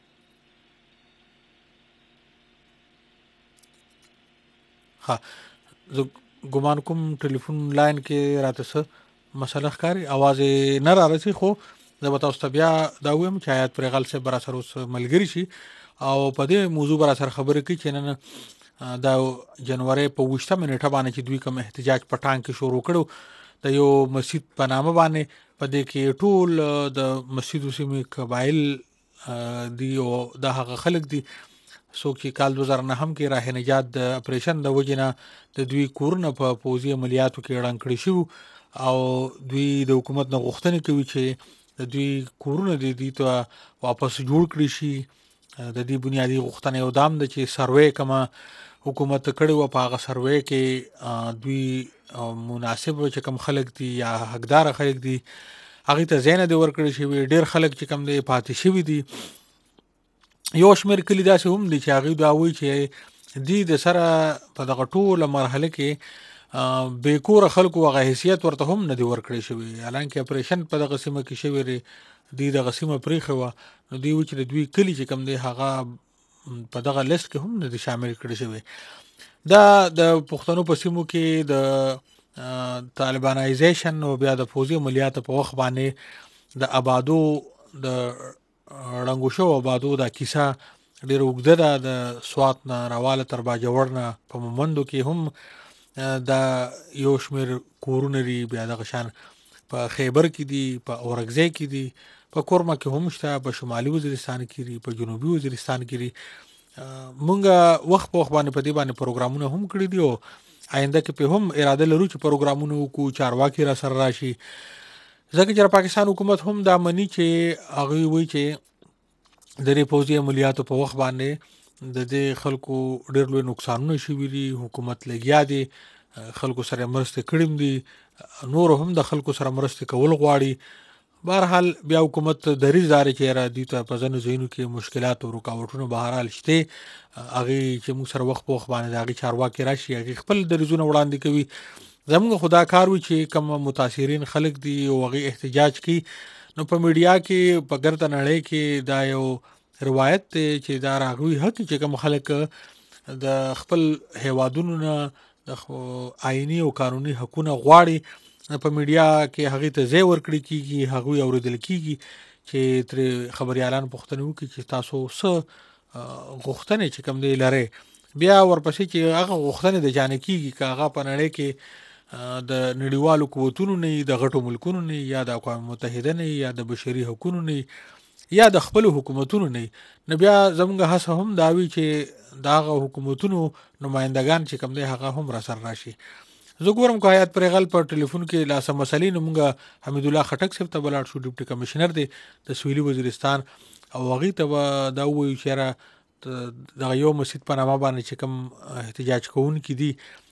ها زه ګومان کوم ټلیفون لاین کې راته څه مسله ښکاري आवाज نه راځي خو زه به تاسو ته بیا دا وایم چې حیات پریغال صاحب را سره اوس ملګری شي او په دې موضوع بر سره خبرې کوي چې نن د جنوري په وشته منټه باندې چې دوی کوم احتجاج په ټانګ کې شروع کړو د یو مسجد په نامه باندې په دې کې ټول د مسجد سیمې قبایل دی او د هغه خلک دي څوک چې کال دوه هزار نه هم کې راه نجات د اپریشن د وجنه د دوی کورونه په پوزي عملیاتو کې اړه کړی شو او دوی د حکومت نه غوښتنه کوي چې د دوی کورونه د دې ته واپس جوړ کړي شي د دې بنیادی غوښتنې او دام د چې سروې کما حکومت کړي و په هغه سروې کې دوی مناسب چې کم خلک دي یا حقدار خلک دي هغه ته زینه دی ورکړي شي ډېر خلک چې کم دی پاتې شوی دي یو شمېر کلی داسې هم دي چې هغه دا وایي چې دی د سره په دغه ټوله مرحله کې بې کوره خلکو هغه حیثیت ورته هم نه دی ورکړی شوی حالانکه اپریشن په دغه سیمه کې شوی دی دی دغه سیمه پریخه و نو دی و چې دوی کلی چې کم دی هغه په دغه لیست کې هم نه دي شامل کړی شوی دا د پښتنو په سیمو کې د طالبانایزیشن او بیا د فوزي عملیات په وخت باندې د آبادو د رنګو شو آبادو د کیسه ډېر وګړه ده د سوات نه راواله تر باجوړ نه په مومندو کې هم د یو شمیر کورونه لري بیا د غشان په خیبر کې دي په اورګزې کې دي په کورما کې هم شته په شمالي وزیرستان کې لري په جنوبي وزیرستان کې لري مونږه وخت په وخت باندې په دې باندې پروګرامونه هم کړی دي او آینده کې په هم اراده لرو چې پروګرامونه کو چارواکي را سره راشي ځکه چې پاکستان حکومت هم دا مني چې هغه وایي چې د ریپوزي عملیاتو په وخت باندې د دې خلکو ډېر لوی نقصانونه شوي دي حکومت لګیا دي خلکو سره مرسته کړم دي نور هم د خلکو سره مرسته کول غواړي بهرحال بیا حکومت دریزدار چې را دي ته په ځنو زینو کې مشکلات او رکاوټونه بهرحال شته هغه چې موږ سره وخت په وخت باندې هغه چارواکي راشي هغه خپل دریزونه وړاندې کوي زموږ خدا کار وي چې کوم متاثرین خلک دي او هغه احتجاج کوي نو په میډیا کې په ګرد نړۍ کې دا یو روایت چې دا راغوي حق چې کوم خلک د خپل هیوادونو نه د آئینی او قانوني حقوقونه غواړي په میډیا کې هغه ته ځای ورکړي کیږي هغه اوریدل کیږي چې تر خبريالان پوښتنه وکړي چې تاسو څه غوښتنه چې کوم دی لره بیا ورپسې چې هغه غوښتنه د جان کیږي که هغه په نړۍ کې د نړیوالو قوتونو نه د غټو ملکونو نه یا د اقوام متحده نه یا د بشري حقوقو نه یا د خپل حکومتونو نه نه بیا زموږ هڅه هم دا وی چې داغه حکومتونو نمائندگان چې کوم دی هغه هم را سره راشي زه ګورم کو حیات پرغل پر ټلیفون کې لا سم مسلې نو موږ حمید الله خټک صاحب ته بلاړ شو ډیپټي کمشنر دی د سویلي وزیرستان او هغه ته دا وایي چې را د یو مسجد په نامه باندې چې کوم احتجاج کوونکي دي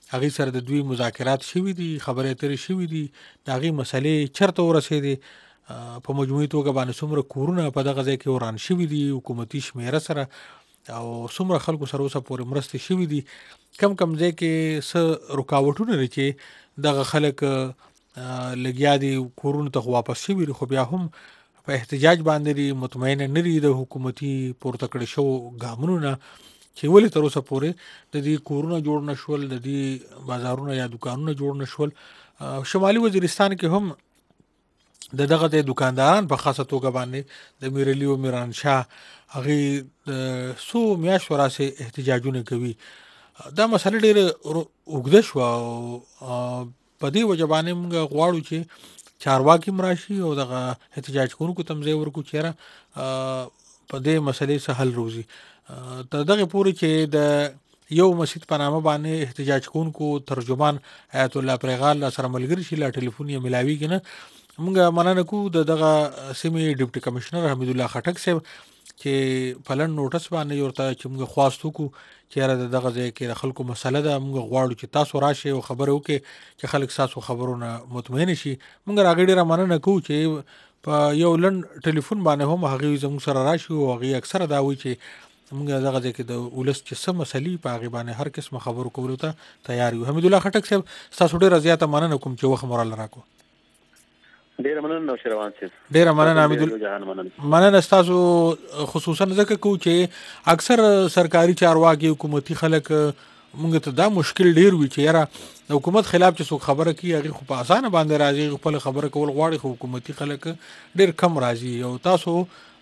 هغې سره د دوی مذاکرات شوي دي، خبرې اترې شوي دي، د هغې مسلې چېرته ورسېدې، په مجموعي توګه باندې څومره کورونه په دغه ځای کې وران شوي دي حکومتي شمېره سره، او څومره خلکو سره اوسه پورې مرستې شوي دي، کم کم ځای کې څه رکاوټونه لري چې دغه خلک لګیا دي کورونو ته واپس شوي دي، خو بیا هم په احتجاج باندې مطمئنه نه دي د حکومتي پورته کړي شوو ګامونو نه چې ولې تر اوسه پورې د دې کورونه جوړ نه شول، د دې بازارونه یا دکانونه جوړ نه شول. شمالي وزیرستان کې هم د دغه د دکانداران په خاصه توګه باندې د میرعلي او میرانشاه هغې د څو میاشتو راسې احتجاجونه کوي. دا مسله ډېره اوږده شوه او په دې وجه باندې موږ غواړو چې چارواکي هم راشي او دغه احتجاج کوونکو ته هم ځای ورکړو چې یاره په دې مسلې څه حل روزي. تر دغې پورې چې د یو مسجد په نامه باندې احتجاج کوونکو ترجمان آیت الله پریغال را سره ملګري شي، لا ټلیفون یې ملاویږي نه. موږ مننه کوو د دغه سیمې ډیپټي کمشنر حمید الله خټک صاحب چې په لنډ نوټس باندې ورته چې موږ خواست وکړو چې یاره د دغه ځای کې د خلکو مسله ده، موږ غواړو چې تاسو راشئ او خبرې وکړئ چې خلک ستاسو خبرو نه مطمئنه شي. موږ د هغې ډېره مننه کوو چې په یو لنډ ټلیفون باندې هم هغې زموږ سره راشي او هغې اکثره دا وایي چې موږ دغه ځای کې د ولس چې څه مسلې په هغې باندې هر قسمه خبرو کولو ته تیار یو. حمید الله خټک صاحب ستاسو ډېره زیاته مننه کوم چې وخت مو راله راکړو. ډیره مننه نوشیروان صاحب. ډیره مننه حمید الله. مننه ستاسو خصوصا ځکه کوو چې اکثر سرکاري چارواکي حکومتي خلک موږ ته دا مشکل ډیر وي چې یاره د حکومت خلاف چې څوک خبره کوي هغې خو په اسانه باندې راځي، خپله خبره کول غواړي، خو حکومتي خلک ډیر کم راځي. او تاسو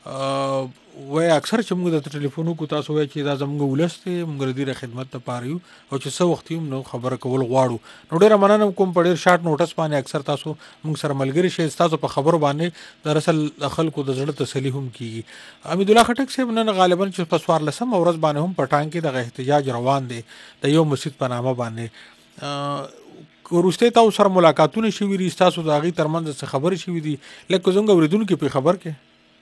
وایي اکثر چې موږ د ټلیفون وکړو تاسو وایي چې دا زموږ ولس دی، موږ د دې خدمت لپاره یو او چې څه وخت یو نو خبره کول غواړو. نو ډېره مننه کوم په ډېر شارټ نوټس باندې اکثر تاسو موږ سره ملګري شئ، ستاسو په خبرو باندې در اصل د خلکو د زړه تسلي هم کیږي. حمید الله خټک صاحب نن غالبا چې په څوارلسمه ورځ باندې هم په ټانګ کې دغه احتجاج روان دی د یو مسجد په نامه باندې، وروسته تاسو سره ملاقاتونه شوي دي، ستاسو د هغې ترمنځ څه خبرې شوي دي لکه زموږ اورېدونکي پرې خبر کړئ.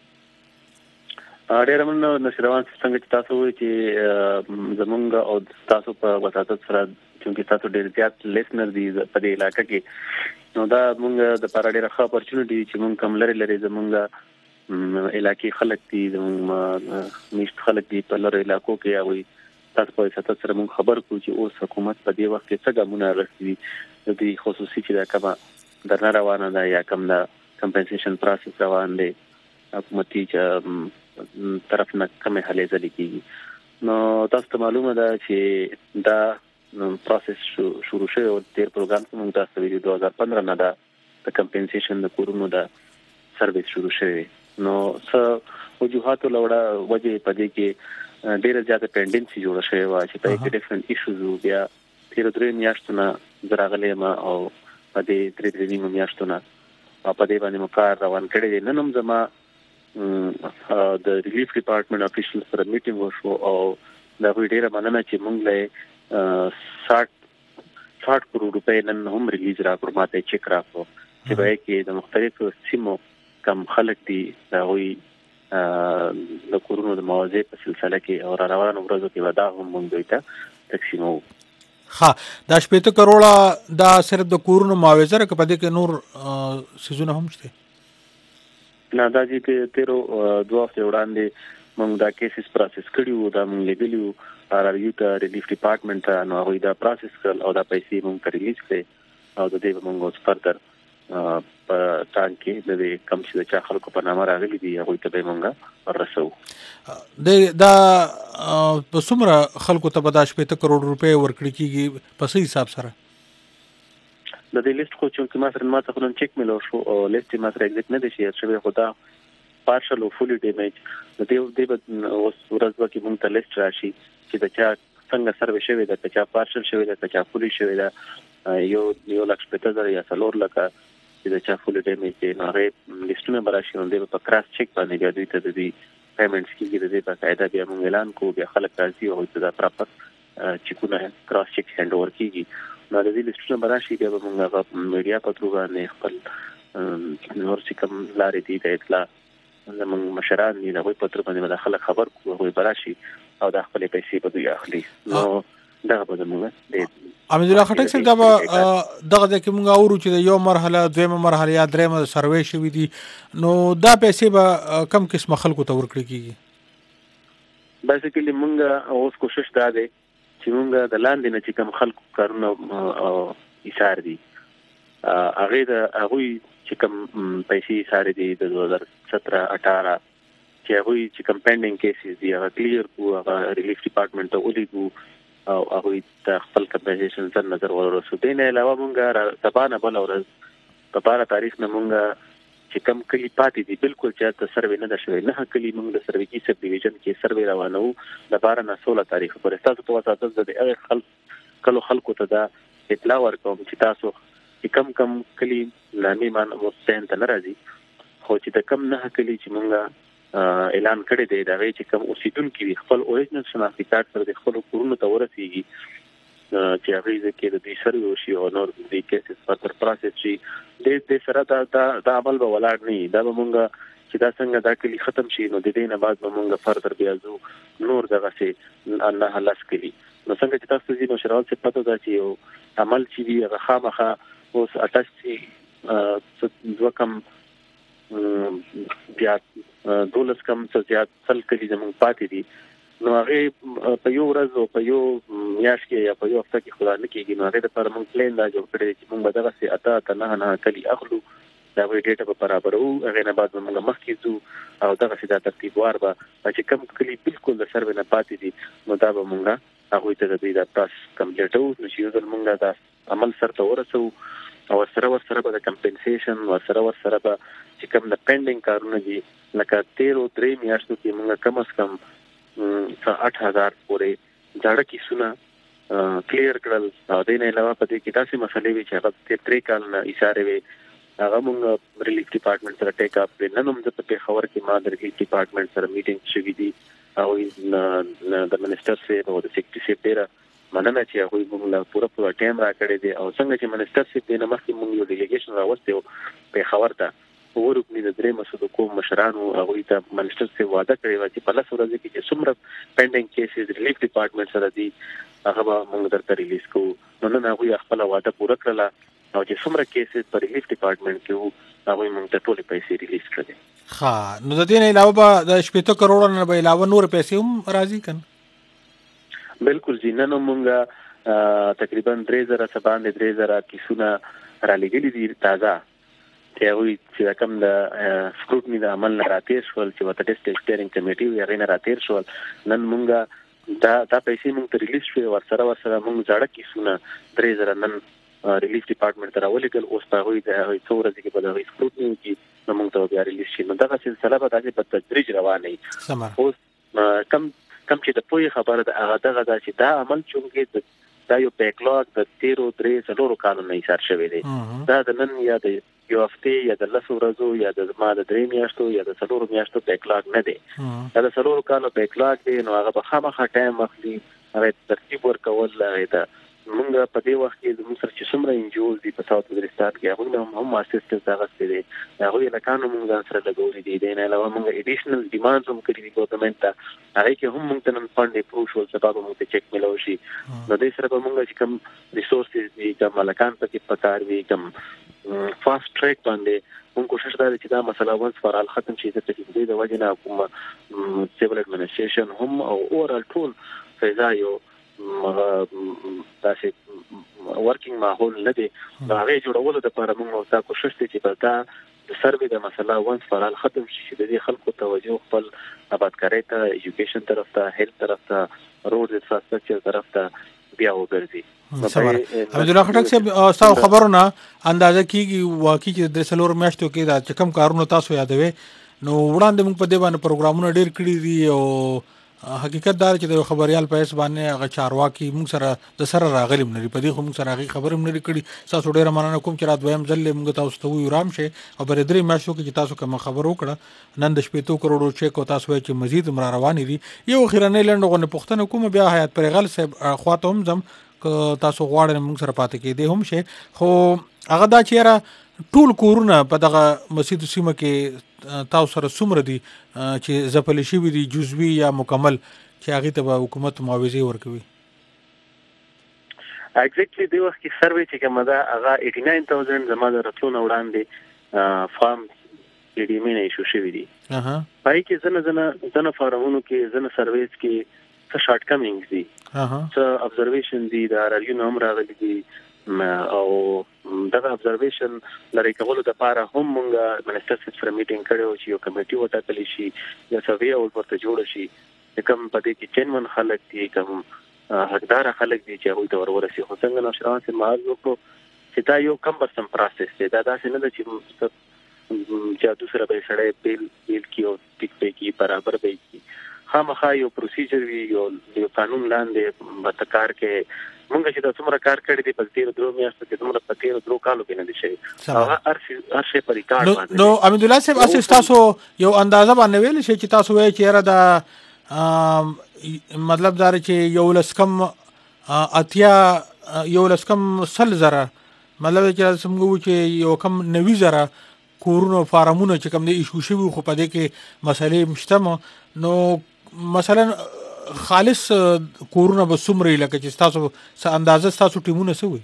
ډیره مننه نشیروان صاحب، څنګه چې تاسو وایي چې زمونږ او تاسو په وساطت سره چونکې تاسو ډېر زیات لیسنر دي په دې علاقه کې، نو دا مونږ د پاره ډېره ښه اپرچونټي چې مونږ کم لرې لرې زمونږ علاقې خلک دي، زمونږ میشت خلک دي په لرې علاقو کې، هغوی تاسو په وساطت سره مونږ خبر کړو چې اوس حکومت په دې وخت کې څه ګامونه اخیستي دي، د دې خصوصي چې دا کومه درنه روانه ده یا کوم دا کمپنسیشن پروسس روان دی حکومتي چې طرف نه کمې هلې ځلې کېږي. نو تاسو ته معلومه ده چې دا پروسس شروع شوی او تیر پروګرام کې موږ تاسو ویلي دوه هزار پندرہ نه دا د کمپنسیشن د کورونو د سرویس شروع شوی. نو څه وجوهاتو لوړه وجې په دې کې ډېره زیاته پینډنسي جوړه شوې وه چې په کې ډیفرنٹ ایشوز وو. بیا تېرو درې میاشتو نه زه راغلی یم او په دې درې درې نیمو میاشتو نه په دې باندې مو کار روان کړی دی. نن هم زما د ریلیف ډپارټمنټ افیشل سره میټینګ وشو او دا وی ډیره مننه چې موږ له ساठ کروڑ روپے نن هم ریلیز راکړو، ماته چیک راکړو چې به کې د مختلفو سیمو کم خلک دي هغوی د کورونو د موازی په سلسله کې او را روانو ورځو کې به دا هم موږ دوی ته تقسیموو. ها دا شپېته کروړه دا صرف د کورونو معاوضه ده که په دې کې نور څیزونه هم شته؟ نه دا چې تیرو دوه هفتې وړاندې موږ دا کیسز پروسس کړي وو، دا موږ لیږلي وو آر آر یو ته ریلیف ډپارټمنټ ته، نو هغوی دا پروسس کړل او دا پیسې موږ ته ریلیز کړې او د دې به موږ اوس فردر په ټانګ کې د دې کم چې د چا خلکو په نامه راغلي دي هغوی ته به موږ ورسوو. دا په څومره خلکو ته به دا شپېته کروڑ روپۍ ورکړي کېږي په څه حساب سره؟ د دې لیست خو چې ما سره ما ته خو نن چیک میلو شو او لیست ما سره ایگزیکټ نه دی شیر شوی، خو دا پارشل او فولي ډیمیج د دې د اوس ورځ به کې موږ ته لیست راشي چې د چا څنګه سروي شوی ده، د چا پارشل شوی ده، د چا فولي شوی ده، یو یو لک شپېته زره یا څلور لکه چې د چا فولي ډیمیج دی، نو هغې لیسټونه به راشي نو دوی به په کراس چیک باندې بیا دوی ته د دې پیمنټس کېږي، د دې په قاعده بیا موږ اعلان کوو، بیا خلک راځي هغوی ته دا پراپر چیکونه کراس چیک هینډ اوور کېږي. نو د دې لیسټونه به راشي بیا به موږ هغه میډیا په ترو باندې خپل نور چې کوم لارې دي د اطلاع زموږ مشران دي د هغوی په ترو باندې به د خلک خبر کړو، هغوی به راشي او دا خپلې پیسې به دوی اخلي. نو دغه به زموږ د امید الله خټک صاحب دا دغه د کومه اورو چې یو مرحله دویمه مرحله یا دریمه سروې شوې دي نو دا پیسې به کم قسم خلکو ته ورکړي کیږي بیسیکلی مونږ اوس کوشش دا دی چې مونږ د لاندې نه چې کوم خلکو کارونه ایثار دي هغه د هغه چې کوم پیسې ایثار دي د دوه هزار سترہ اٹھارہ چې هغه چې کوم پینډینګ کیسز دي هغه کلیر کو هغه ریلیف ډپارټمنټ ته ولېږو او هغه ته خپل کمپنسیشن تر نظر ورسو دي نه علاوه مونږ سبانه بل ورځ په بارا تاریخ نه مونږ چې کم کلی پاتې دي بالکل چې د سروې نه د شوی نه کلی مونږ د سروې کې سب ډیویژن کې سروې روانو د بارا نه سولہ تاریخ پر تاسو په واسطه د هغه خلک کلو خلکو ته دا اطلاع ورکوم چې تاسو چې کم کم کلی لامي مان مستند ناراضي خو چې د کم نه کلی چې مونږ اعلان کړی دی دا وی چې کوم اوسیدونکو خپل اوریجنل شناختی کارت سره د خپل کورونو ته ورسیږي چې هغه ځکه د دې سره یو شی او نور د کیسز فاتر پروسس شي د دې سره دا د عمل به ولاړ نه دا به مونږ چې دا څنګه دا کلی ختم شي نو د دې نه بعد به مونږ فردر بیا زو نور دغه سي الله لاس کلی نو څنګه چې تاسو دې نو شراول څه پته دا چې یو عمل چې دی هغه خامخه اوس اټاسي دوه کم بیا دولس کم څه زیات څل کلی زموږ پاتې دي نو هغه په یو ورځ او په یو میاشت کې یا په یو هفته کې خدا نه کېږي نو هغه د پر موږ پلان دا جوړ کړی چې موږ به دغه سي اته ته نه نه کلی اخلو دا وی ډیټا په برابر وو هغه نه بعد موږ مخکې ځو او دغه سي دا ترتیب وار به چې کم کلی بالکل د سروې نه پاتې دي نو دا به موږ هغه ته د دې د پاس کمپلیټو نو چې یو موږ دا عمل سره ورسو او سره ور سره به کمپنسیشن او سره ور سره به چې کوم د پینډینګ کارونه دي لکه تیرو درې میاشتو کې موږ کم از کم آठ हज़ार پورې ځاړه کیسونه کلیر کړل او د نه علاوه په دې کې تاسو مسلې وی چې هغه ترې کال نه اشاره وي هغه موږ ریلیف ډپارټمنټ سره ټیک اپ نن هم د په خبر کې ما د ریلیف ډپارټمنټ سره میټینګ شوې دي او د منسٹر سره او د سیکریټری سره ډیره مننه چې هغه موږ له پوره پوره ټیم را کړی دی او څنګه چې منسٹر سره د مخکې موږ یو ډیلیګیشن راوستو په خبر ته ورکړي د درې مسودو کوم مشرانو هغه ته منسٹر سره وعده کړی و چې په لاس ورځ کې چې څومره پینډینګ کیسز ریلیف ډپارټمنټ سره دي هغه موږ درته ریلیز کوو نو نن هغه خپل وعده پوره کړل او چې څومره کیسز په ریلیف ډپارټمنټ کې وو هغه موږ ته ټول پیسې ریلیز کړې ها نو د دې نه علاوه د شپږ کروڑ نه به علاوه نور پیسې هم راځي کنه بالکل جنن موږ تقریبا درې زره سبان درې زره کیسونه را لګلې دي تازه ته وی چې کوم د سکروټنی د عمل نه راتیر شول چې وته ټیسټ سټیرینګ کمیټي وی غینه راتیر شول نن موږ دا دا پیسې موږ ته ریلیز شوې ور سره ور سره موږ ځاړه کیسونه درې زره نن ریلیف ډپارټمنټ ته راولېګل اوس په وی د څو ورځې کې په دغه سکروټنی کې نو موږ ته بیا ریلیز شي نو دا سلسله به داسې په تدریج روانه وي اوس کم کم چې د پوی خبره د هغه دغه چې دا عمل چونګې دا یو بیکلاګ د تیرو درې څلورو کالونو نه ایثار شوی دی دا د نن یا د یو هفته یا د لسو ورځو یا د ما د درې میاشتو یا د څلورو میاشتو بیکلاګ نه دی دا د څلورو کالو بیکلاګ دی نو هغه به خامخا ټایم اخلي هغه ترتیب ورکول هغه موږ په دې وخت کې د مصر چې څومره انجوز دي په ساوث وزیرستان کې هغه هم هم اسسټنټ هغه ستې هغه یې لکانو موږ سره لګولې دي د نه علاوه موږ اډیشنل ډیمانډز هم کړی دي ګورنمنت ته هغه کې هم موږ ته نن فند اپروو شو سبب موږ ته چک ملو شي نو دې سره به موږ چې کوم ریسورسز دي کوم لکان پکې پکار وي کوم فاست ټریک باندې موږ کوشش کوو چې دا مسله ونس فارال ختم شي چې دې د وجه نه کوم سیول ایڈمنسټریشن هم او اورال ټول فیضا یو تاسو ورکینګ ماحول نه دی هغه جوړولو د لپاره موږ دا کوشش کوي چې دا د سروې د مسله ونس فارال ختم شي د دې خلکو توجه خپل آبادکاري ته ایجوکیشن طرف ته هیلث طرف ته روډ انفراستراکچر طرف ته بیا وګرځي حمید الله خټک صاحب تاسو خبرونه اندازه کیږي واقعي چې د سلور میاشتو کې دا کم کارونه تاسو یادوي نو وړاندې موږ په دې باندې پروګرامونه ډېر کړی دي او حقیقت دا چې د خبريال په اس باندې هغه چارواکي موږ سره د سره راغلي نه په دې خو موږ سره هغه خبرم نه کړی تاسو ډېر مننه کوم چې رات ویم ځل موږ تاسو ته وی رام شي او بر درې میاشتو کې چې تاسو کوم خبر وکړه نن د شپږ کروڑو چیک او تاسو چې مزید مر روان دي یو خیرنې لنډغه پښتنه کوم بیا حیات پرغل صاحب خواته هم زم تاسو غواړئ موږ سره پاتې کې دي هم شي خو هغه دا چیرې ټول کورونه په دغه مسجد سیمه کې تاسو سره څومره دي چې زپل شي وي جزوی یا مکمل چې هغه ته حکومت معاوضه ورکوي اګزیکټلی د وخت کې سروې چې کومه ده هغه اټی ناین تاوزند زما د راتلو نه وړاندې فارم ای ډي ایم نه ایشو شوی دی. اها پای کې زنه زنه زنه فارمونو کې زنه سرویس کې څه شارټ کمینګز دي، اها څه ابزرویشن دي، د آر یو نوم راغلي دي او دغه ابزرویشن لري کولو د لپاره هم موږ منسټر سره میټینګ کړو چې یو کمیټي وټاکل شي یا سروې او ورته جوړ شي کوم په دې کې چینمن خلک دي، کوم حقدار خلک دي چې هغه ته ورورسي. خو څنګه نشران سره مال وکړو چې دا یو کمبرسم پروسس دی، دا داسې نه ده چې چې دوسره به سړی بیل بیل کی او ټیک پې کی برابر به کی. خامخا یو پروسیجر وی یو یو قانون لاندې به کار کې مونږ چې د څومره کار کړی دی په تیر درو میاشتو کې څومره په تیر درو کالو کې نه دي شي هغه هر هر شی په ریکارډ باندې. نو امید الله صاحب اساس تاسو یو اندازه باندې ویل شي چې تاسو وایي چې را د مطلب دار چې یو لسکم اتیا یو لسکم سل زره مطلب چې څنګه و چې یو کم نوي زره کورونو فارمونو چې کوم دی ایشو شوی خو په دې کې مسلې مشته. نو مثلا خالص کورونه به څومره لکه چې تاسو څه اندازه تاسو ټیمونه څه وي؟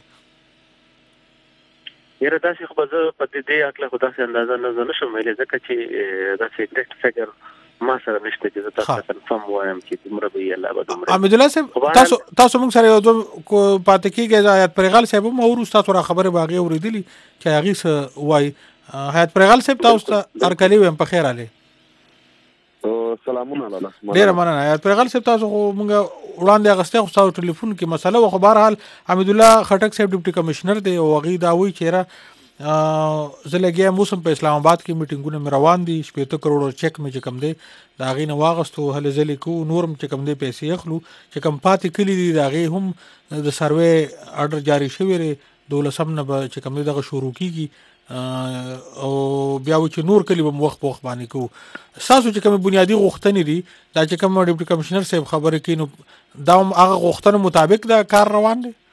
یره داسې خو به زه په دې اکله خو داسې اندازه نه نشم ویلی ځکه چې داسې ایګزیکټ فګر ما سره نشته چې زه تاسو ته کنفرم وایم چې دومره به یې الله به دومره. امید الله صاحب تاسو تاسو موږ سره یو دوه پاتې کېږي حیات پرغال صاحب هم اور تاسو را خبره باغې اورېدلي چې هغې څه وایي. حیات پرغال صاحب تاسو ته هرکلی ویم په خیر علي. سلامونه لاله ډیره مننه. حیات پرغال صاحب تاسو خو موږ وړاندې اغستې خو تاسو ټلیفون کې مسله و خو بهرحال حمید الله خټک صاحب ډیپټي کمشنر دی او هغې دا وایي چې را زه لګیا یم اوس هم په اسلام آباد کې میټینګونه مې روان دي شپېته کروړو چک مې چې کوم دی د هغې نه واغستو هلې ځلې کوو نور هم چې کوم دی پیسې اخلو چې کوم پاتې کلي دي د هغې هم د سروې اډر جاري شوی دی دولسم نه به چې کوم دی دغه شروع کېږي او بیا و چې نور کلی به م وخت په وخت باندې کوو. ستاسو چې کومې بنیادي غوښتنې دي دا چې کوم ډیپټي کمشنر صاحب خبرې کوي نو دا هم هغه غوښتنو مطابق دا کار روان دی؟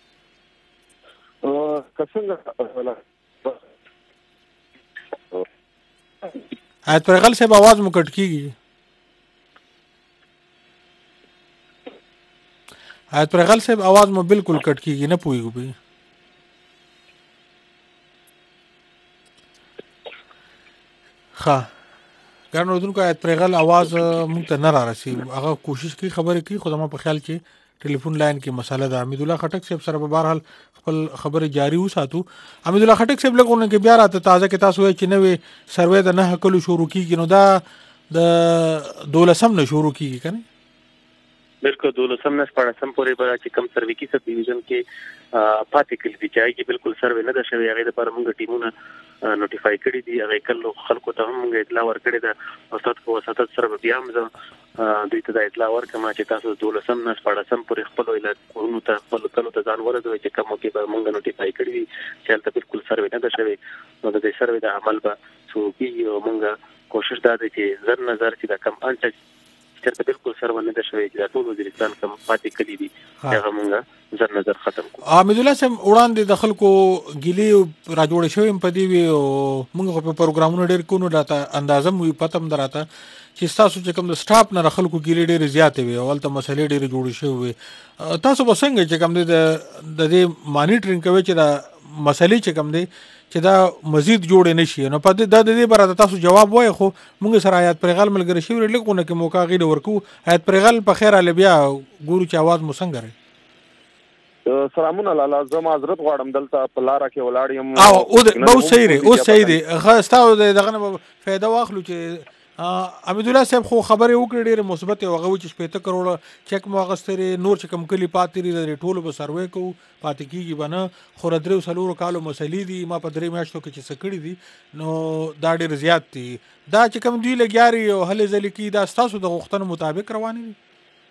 که څنګه حیات پرغل صاحب आवाज مو کټ کیږي. حیات پرغل صاحب आवाज مو بالکل کټ کیږي نه پوهیږو به. ښه ګرانو اردوونکو حیات پرغل आवाज مونږ ته نه را رسي هغه کوشش کوي خبرې کوي خو زما په خیال چې ټلیفون لاین کې مسله ده. حمید الله خټک صاحب سره به بهرحال خپل خبرې جاري وساتو. حمید الله خټک صاحب لګونه کې بیا راته تازه کې تاسو وایي چې نوې سروې د نهه کلو شروع کېږي نو دا د دولسم نه شروع کېږي که نه؟ بالکل دولسم نه شپاړسم پورې به چې کوم سروې کې سب ډیویژن کې پاتې کلي دي چې هغې کې بالکل سروې نه ده شوې هغې دپاره موږ ټیمونه نوټیفای کړي دي هغې کلو خلکو ته هم موږ اطلاع ورکړې ده او ستاسو په وساطت سره به بیا هم زه دوی ته دا اطلاع ورکړم چې تاسو دولسم نه شپاړسم پورې خپلو علاقونو ته خپلو کلو ته ځان ورسوئ چې کومو کې به موږ نوټیفای کړي دي چې هلته بالکل سروې نه ده شوې نو د دې سروې د عمل به شروع کېږي او موږ کوشش دا دی چې زر نه زر چې دا کم انچ چېرته بالکل سروه نه ده شوې چې دا ټول وزیرستان کوم پاتې کلي دي هغه موږ زر نظر ختم کړو. حمید الله صاحب وړاندې د خلکو ګیلې را جوړې شوې په دې وي او موږ خو په پروګرامونو ډېر کوو نو راته اندازه م وي پته م ده راته چې ستاسو چې کوم د سټاپ نه خلکو ګیلې ډېرې زیاتې وي او هلته مسلې ډېرې جوړې شوې وي. تاسو به څنګه چې کوم دی د دې مانیټرینګ کوئ چې دا مسلې چې کوم دی چې دا مزید جوړې نه شي نو په دې دا د دې باره تاسو جواب وایي خو موږ سره حیات پرغل ملګري شوي لږونه کې موقع هغې له ورکوو. حیات پرغل په خیر هلې بیا ګورو چې اواز مو څنګه دی. سلامونه لاله زه معذرت غواړم دلته په لاره کې ولاړ یم. او اوس صحیح دی اوس صحیح دی ستاسو د دغه نه به فایده واخلو چې حمید الله صاحب خو خبرې وکړې ډېرې مثبتې او هغه وایي چې شپېته کروړه چک مو اخیستی دی نور چې کوم کلي پاتې دي د دې ټولو به سروې کوو پاتې کېږي به نه خو د درېو څلورو کالو مسلې دي ما په درې میاشتو کې چې څه کړي دي نو دا ډېر زیات دي. دا چې کوم دوی لګیاري او هلې ځلې کوي دا ستاسو د غوښتنو مطابق روانې دي؟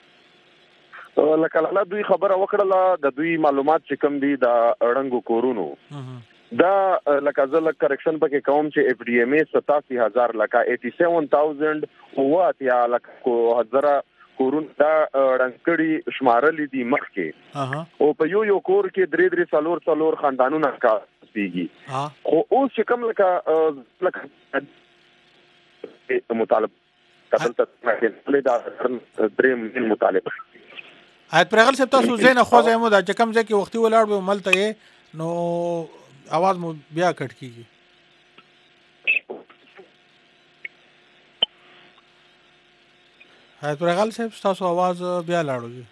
لکه لاله دوی خبره وکړله د دوی معلومات چې کوم دي د ړنګو کورونو دا لکه زه لږ کرکشن پکې کوم چې اف ډي ایم اے ستاسي هزار لکه ایټي سیون تاوزنډ اوه اتیا لکه هزاره کورونه دا ړنګ کړي شمارلي دي مخکې او په یو یو کور کې درې درې څلور څلور خاندانونه کار کېږي خو اوس چې کوم لکه لکه مطالبه کتل ته دا درې مليون مطالبه حیات پرغل صاحب تاسو زین خو زمو دا چې کم ځای کې وختي ولاړ به ملته یې نو आवाज مو بیا کټ کیږي. حیات پرغل صاحب تاسو आवाज بیا لاړو.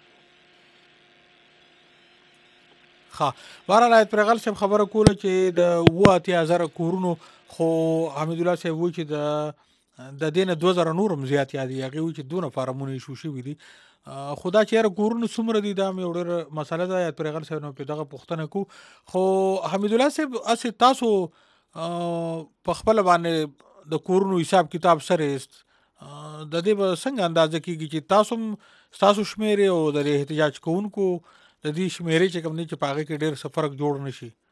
ها بهرحال حیات پرغل صاحب خبره کوله چې د اوه اتیا زره کورونو خو حمید الله صاحب وایي چې د د دې نه دوه زره نورم زیات یادي هغې وایي چې دونه فارمونه ایښو شوي دي. خو دا چې یاره کورونه څومره دي دا مې یو ډېره مسله ده. حیات پرغل صاحب نه پرې دغه پوښتنه کوو. خو حمید الله صاحب هسې تاسو په خپله باندې د کورونو حساب کتاب سره یست د دې به څنګه اندازه کېږي چې تاسو هم ستاسو شمېرې او د احتجاج کوونکو د دې شمېرې چې کوم دي چې په هغې کې ډېر څه فرق جوړ نه شي؟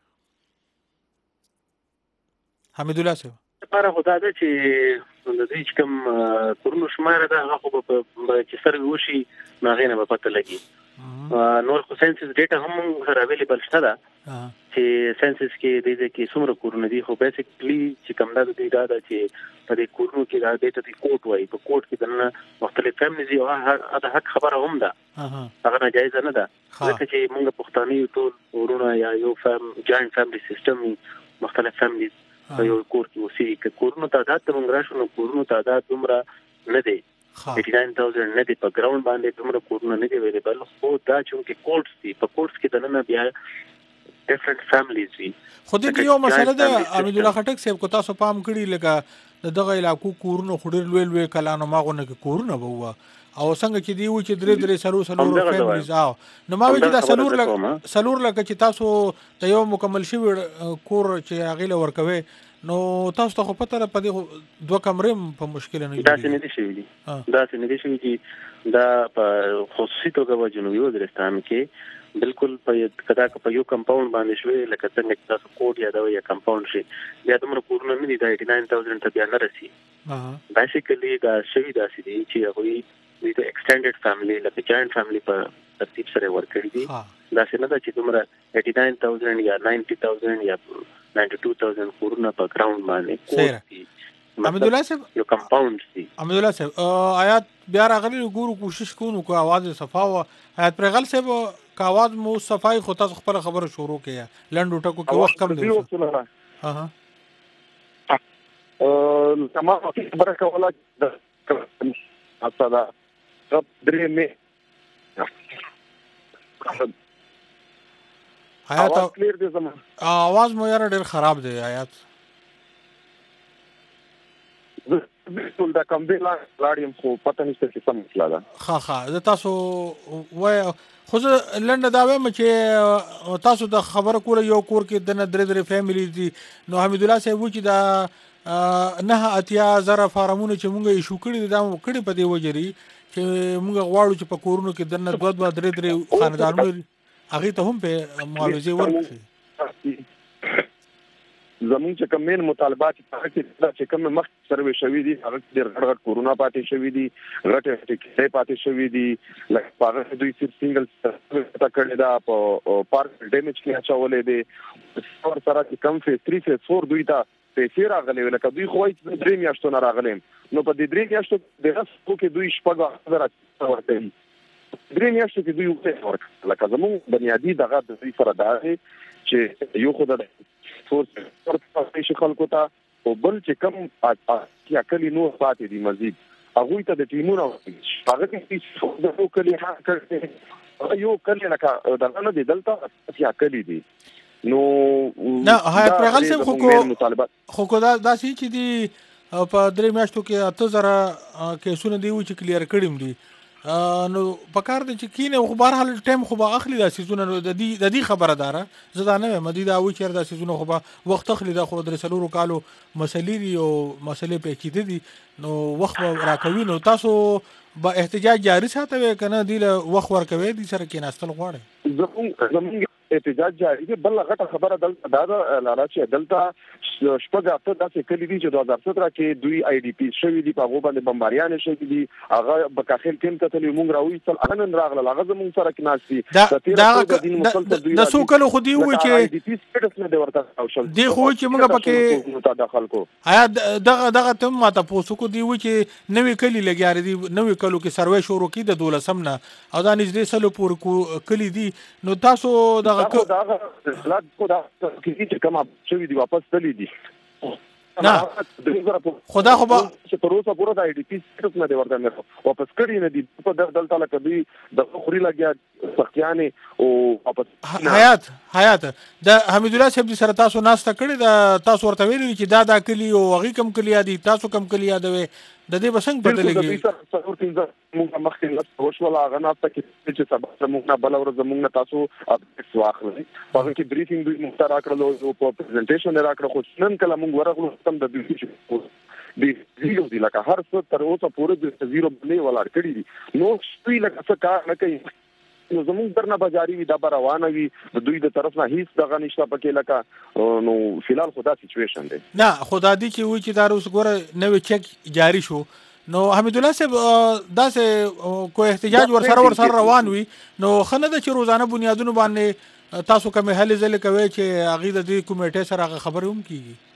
حمید الله صاحب لپاره خو دا ده چې د دې چې کوم کورونو شماره ده هغه خو به چې سروې وشي نو هغې نه به پته لګي. نور خو ساینسز ډیټا هم سره اویلیبل شته ده چې ساینسز کې د دې کې څومره کورونه دي. خو بیسیکلی چې کوم دا د دې دا ده چې په دې کورونو کې دا دې ته د کوټ وایي. په کوټ کې دننه مختلف فیملیز دي او د حق خبره هم ده، هغه ناجایزه نه ده. ځکه چې موږ پښتانه یو ټول ورونه یا یو فیم جاینټ فیملی سیستم مختلف فیملیز په یو کور کې اوسېږي. که کورونو تعداد ته موږ راشو نو کورونو تعداد دومره نه دی، ایټي ناین تاوزنډ نه دی. په ګراوند باندې دومره کورونه نه دي اویلیبل. خو دا چونکې کوټس دي، په کوټس کې دننه بیا ډفرنټ فیملیز وي. خو دې کې یو مسله ده حمید الله خټک صاحب، که تاسو پام کړي لکه د دغه علاقو کورونه خو ډېر لوی لوی کلانو ماغونه کې کورونه به وه او څنګه چې دی و چې درې درې څلور څلور فیملیز او نو ما وایي چې دا څلور لکه څلور لکه چې تاسو د یو مکمل شوي کور چې هغې له ورکوئ نو تاسو ته خو پته ده په دې دوه کمرې هم په مشکله نه داسې نه دي شوي دي داسې نه دي شوي چې دا په خصوصي توګه په جنوبي وزیرستان کې بالکل په کدا په یو کمپاوند باندې شوي لکه څنګه چې تاسو کوټ یادوئ یا کمپاوند شي بیا دومره کورونه نه دي دا ایټي ناین تاوزنډ ته بیا نه رسي. بیسیکلی دا شوي داسې دي چې هغوی دوی ته ایکسټینډډ فیملی لکه جاینټ فیملی په ترتیب سره ورکړي دي. داسې نه ده چې دومره ایټي ناین تاوزنډ یا ناینټي تاوزنډ یا ناینټي ټو تاوزنډ کورونه په ګراوند باندې کوټ دي. حمید الله صاحب یو کمپاوند دي. حمید الله صاحب آیات بیا راغلی ګورو کوشش کوو که اواز صفا و حیات پرغل صاحب که اواز مو صفای خو تاسو خپله خبره شروع کړئ لنډو ټکو کې وخت کم دی. تمام خبره کوله اصلا رب درې مې حیات کلیر دی زما आवाज مو یاره ډېر خراب دی حیات. بالکل دا کوم دی لاړم خو پته نشته چې څه مسله ده. ښه ښه زه تاسو وایه خو زه لنډه دا وایم چې تاسو د خبره کوله یو کور کې دنه درې درې فیملیز دي نو حمید الله صاحب وایي چې دا نه اتیا زره فارمونه چې مونږ یې شو کړي دي دا مو کړي په دې وجه دي چې مونږ غواړو چې په کورونو کې دننه دوه دوه درې درې خاندانونه هغې ته هم په معاوضې ورکړي. زمونږ چې کوم مین مطالبات هغه کې چې کوم مخکې سروې شوي دي هغه کې ډېر غټ غټ کورونه پاتې شوي دي، غټې غټې کیسې پاتې شوي دي. لکه په هغه دوی صرف سینګل پته کړې ده په پارک ډیمیج کې اچولی دی. ور سره چې کم فیز تھری فیز فور دوی ته پیسې راغلې وې لکه دوی خو وایي چې درې میاشتو نه راغلی یم نو په دې درې میاشتو د رسو کې دوی شپږ زره ورکوي. درې میاشتو کې دوی وکړې ورکړه لکه زمونږ بنیادي دغه د دوی سره دا دی چې یو خو د فورس ورکړی شي خلکو ته او بل چې کوم اتیا کلي نور پاتې دي مزید هغوی ته د ټیمونه ورکړي هغه کې د یو کلي حق کړی یو کلي لکه دغه نه دی دلته اتیا کلي دي نو نه حیات پرغل صاحب خو خو خو دا داسې چې دي په درې میاشتو کې اته زره کیسونه دي و چې کلیر کړي دي نو په کار دی چې کینې خو بهرحال ټایم خو به اخلي دا سیزونه نو د دې خبره داره زه دا نه وایم دې دا وایي چې دا سیزونه خو به وخت اخلي دا خو درې څلورو کالو مسلې دي او مسلې پیچیده دي نو وخت به راکوي نو تاسو به احتجاج جاري ساتوئ که نه دې له وخت ورکوئ دې سره کېناستل غواړئ؟ زمونږ احتجاج جاری دی. بل غټه خبره دلته دا ده لاله چې دلته شپږ هفته داسې کلی دي چې دوه هزار ستره کې دوی آی ډي پی شوي دي، په هغو باندې بمباریان شوي دي، هغه بکاخیل کیم کتلې موږ راویستل، هغه نن راغلل، هغه زموږ سره کې ناست دي. د څو کلو خو دي وایي چې آی ډي پی سټیټس نه دی ورته راوشل دی، خو چې موږ پکې تدخل کو آیا دغه دغه ته ماته پوسو کو دی وایي چې نوې کلی لګیاري دي، نوې کلو کې سروې شروع کی د دولسم نه او دا نږدې سلو پورې کلی دي. نو تاسو دغه دغه اصلاحات کو دا چې کوم شوي دي واپس تللی دي نه خدا خو به چې تر اوسه پورې د آی ډي پی سټیټس نه دی ورته واپس کړي نه دي. په دلته لکه دوی د خوري لګیا سختیانې او واپس حیات حیات د حمید الله صاحب سره تاسو ناسته کړې د تاسو ورته ویلي چې دا دا کلی او هغه کم کلی دي، تاسو کم کلی یادوي د دې بسنګ پته لګي. څلور پنځه موږ مخکې نه وشوله هغه ناسته کې چې سبا زموږ نه بل ورځ زموږ نه تاسو اپډیټس واخلئ. په هغه کې بریفینګ دوی موږ ته راکړل او په پریزنټیشن یې راکړه، خو نن کله موږ ورغلو سم د دوی چې د زیرو دي لکه هر څه تر اوسه پورې د زیرو بلې ولاړ کړي دي. نو دوی لکه څه کار نه کوي، نو زموږ درنه بجاري وي دا به روانه وي، د دوی د طرف نه هیڅ دغه نشته پکې لکه نو فلحال خو دا سچویشن دی. نه خو دا دی چې وایي چې دا اوس ګوره نوې چک جاری شو، نو حمید الله صاحب داسې کوئی احتجاج ورسره ورسره روان وي، نو ښه نه ده چې روزانه بنیادونو باندې تاسو کومې هلې ځلې کوئ چې هغې د دې کمیټې سره هغه خبرې هم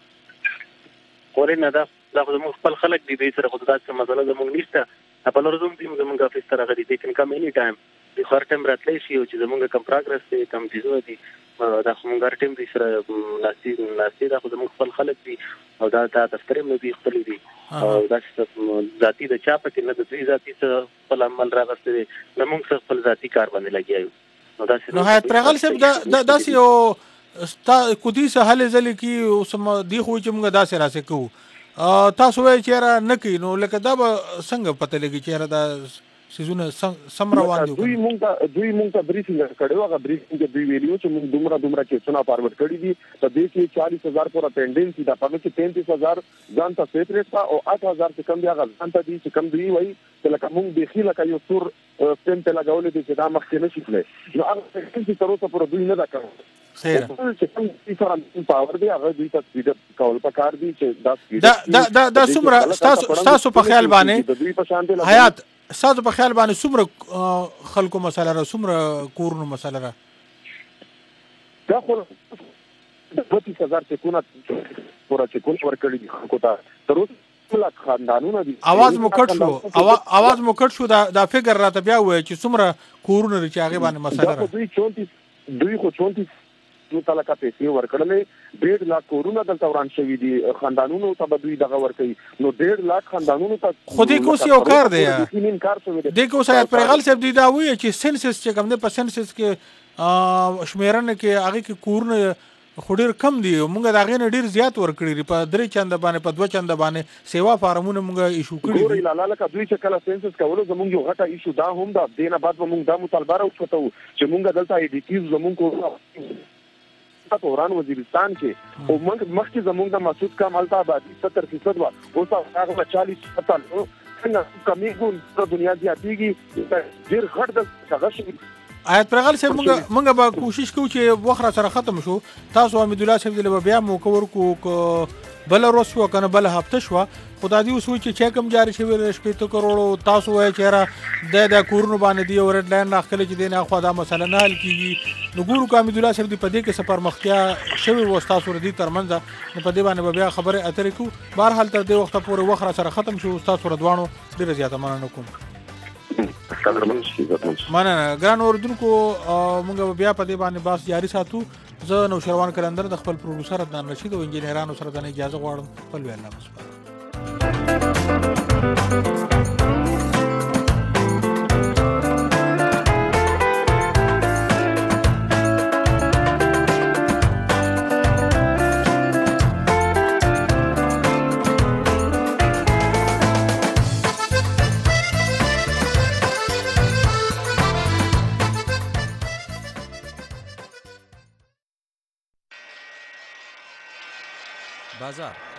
کېږي؟ خورې نه ده، دا خو زموږ خپل خلک دي، دوی سره خو داسې مسله زموږ نشته. په نور زموږ دي زموږ افیس ته راغلي دي کم کم اني ټایم د هر ټایم راتلی شي او چې زموږ کم پروګرس دی کم چیزونه دي دا خو موږ هر ټایم دوی سره ناستې ناستې دا خو زموږ خپل خلک دي او دا دا دفتر هم دوی خپل دي او دا ذاتي د چا پکې نه د دوی ذاتي څه خپل عمل راغستی دی، نه موږ څه خپل ذاتي کار باندې لګیا یو. نو حیات پرغل صاحب داسې یو ستا کودي څه هلې ځلې کې اوس دی خو چې موږ داسې راسې کوو، تاسو وایئ چې یاره نه کوي، نو لکه دا به څنګه پته لګي چې یاره دا سیزونه سم روان دي؟ دوی مونږ ته دوی مونږ ته بریفینګ کړی و، هغه بریفینګ کې دوی ویلي و چې موږ دومره دومره کیسونه فارورډ کړي دي، په دې کې چالیس هزار پوره پینډینګ دي، په هغه کې پینتیس هزار ځان ته سیپریټ ده او اته هزار چې کوم دی هغه ځان ته دي چې کوم دوی وایي چې لکه موږ بیخي لکه یو سور سپین ته لګولی دی چې دا مخکې نه شي تللی، نو هغه پینډینګ چې تر اوسه پورې دوی نه ده کړی. چې کوم دوی سره پاور دی هغه دوی ته سپیډ کول پکار دي چې دا سپیډ دا څومره ستاسو په خیال باندې حیات ستاسو په خیال باندې څومره خلکو مسله را څومره کورونو مسله را؟ دا خو بتیس هزار چکونه پوره چکونه ورکړي دي خلکو ته، تر اوسه خاندانونه دي. اواز مو کټ شو اواز مو کټ شو دا فکر راته بیا وایي چې څومره کورونه دي چې هغې باندې مسله را؟ دوی چونتیس دوی خو چونتیس تعالی کا پیسې ورکړلې، ډېر لاک کورونه دلته وران شوي دي، خاندانونو ته به دوی دغه ورکوي، نو ډېر لاک خاندانونو ته خو دې کې اوس یو کار دی دې کې اوس حیات پرغل صاحب دوی دا وایي چې سینسس چې کوم دی په سینسس کې شمېرنه کې هغې کې کورونه خو ډېر کم دي، موږ د هغې نه ډېر زیات ورکړي دي، په درې چنده باندې په دوه چنده باندې سیوا فارمونه موږ ایشو کړي دي. ګورئ لاله لکه دوی چې کله سینسس کولو زموږ یو غټه ایشو دا هم ده، دې نه بعد به موږ دا مطالبه راوچتو چې موږ دلته آی ډي پیز زموږ کورونه په وران وزیرستان کې او موږ مخکې زموږ د مسعود کمال ته آبادي ستر فیصد وه، اوس هغه چالیس فتل څنګه کمیږي په دنیا زیاتېږي، ډېر غټ د هغه شوي. حیات پرغل صاحب موږ به کوشش کوو چې وخت را سره ختم شو، تاسو حمید الله صاحب له به بیا موقع ورکړو بله ورځ شوه که نه بله هفته شوه، خو دا دې اوس وایي چې چیک هم جاري شوي دی شپېته کروړو، تاسو وایئ چې یاره دی دا کورونو باندې دی یو رډ لاین راښکلی چې دی نه اخوا دا مسله نه حل کېږي، نو ګورو که حمید الله صاحب دې په دې کې څه پرمختیا شوې وه ستاسو د دې تر منځه، نو په دې باندې به بیا خبرې اترې کوو. بهرحال تر دې وخته پورې وخت را سره ختم شو، ستاسو سره دواړو ډېره زیاته مننه کوم. مننه ګران اورېدونکو، موږ به بیا په دې باندې بحث جاري ساتو. زه نوشروان قلندر د خپل پروډوسر عدنان رشید او انجینرانو سره د اجازه غواړم. خپل وی الله وسپارم. بازار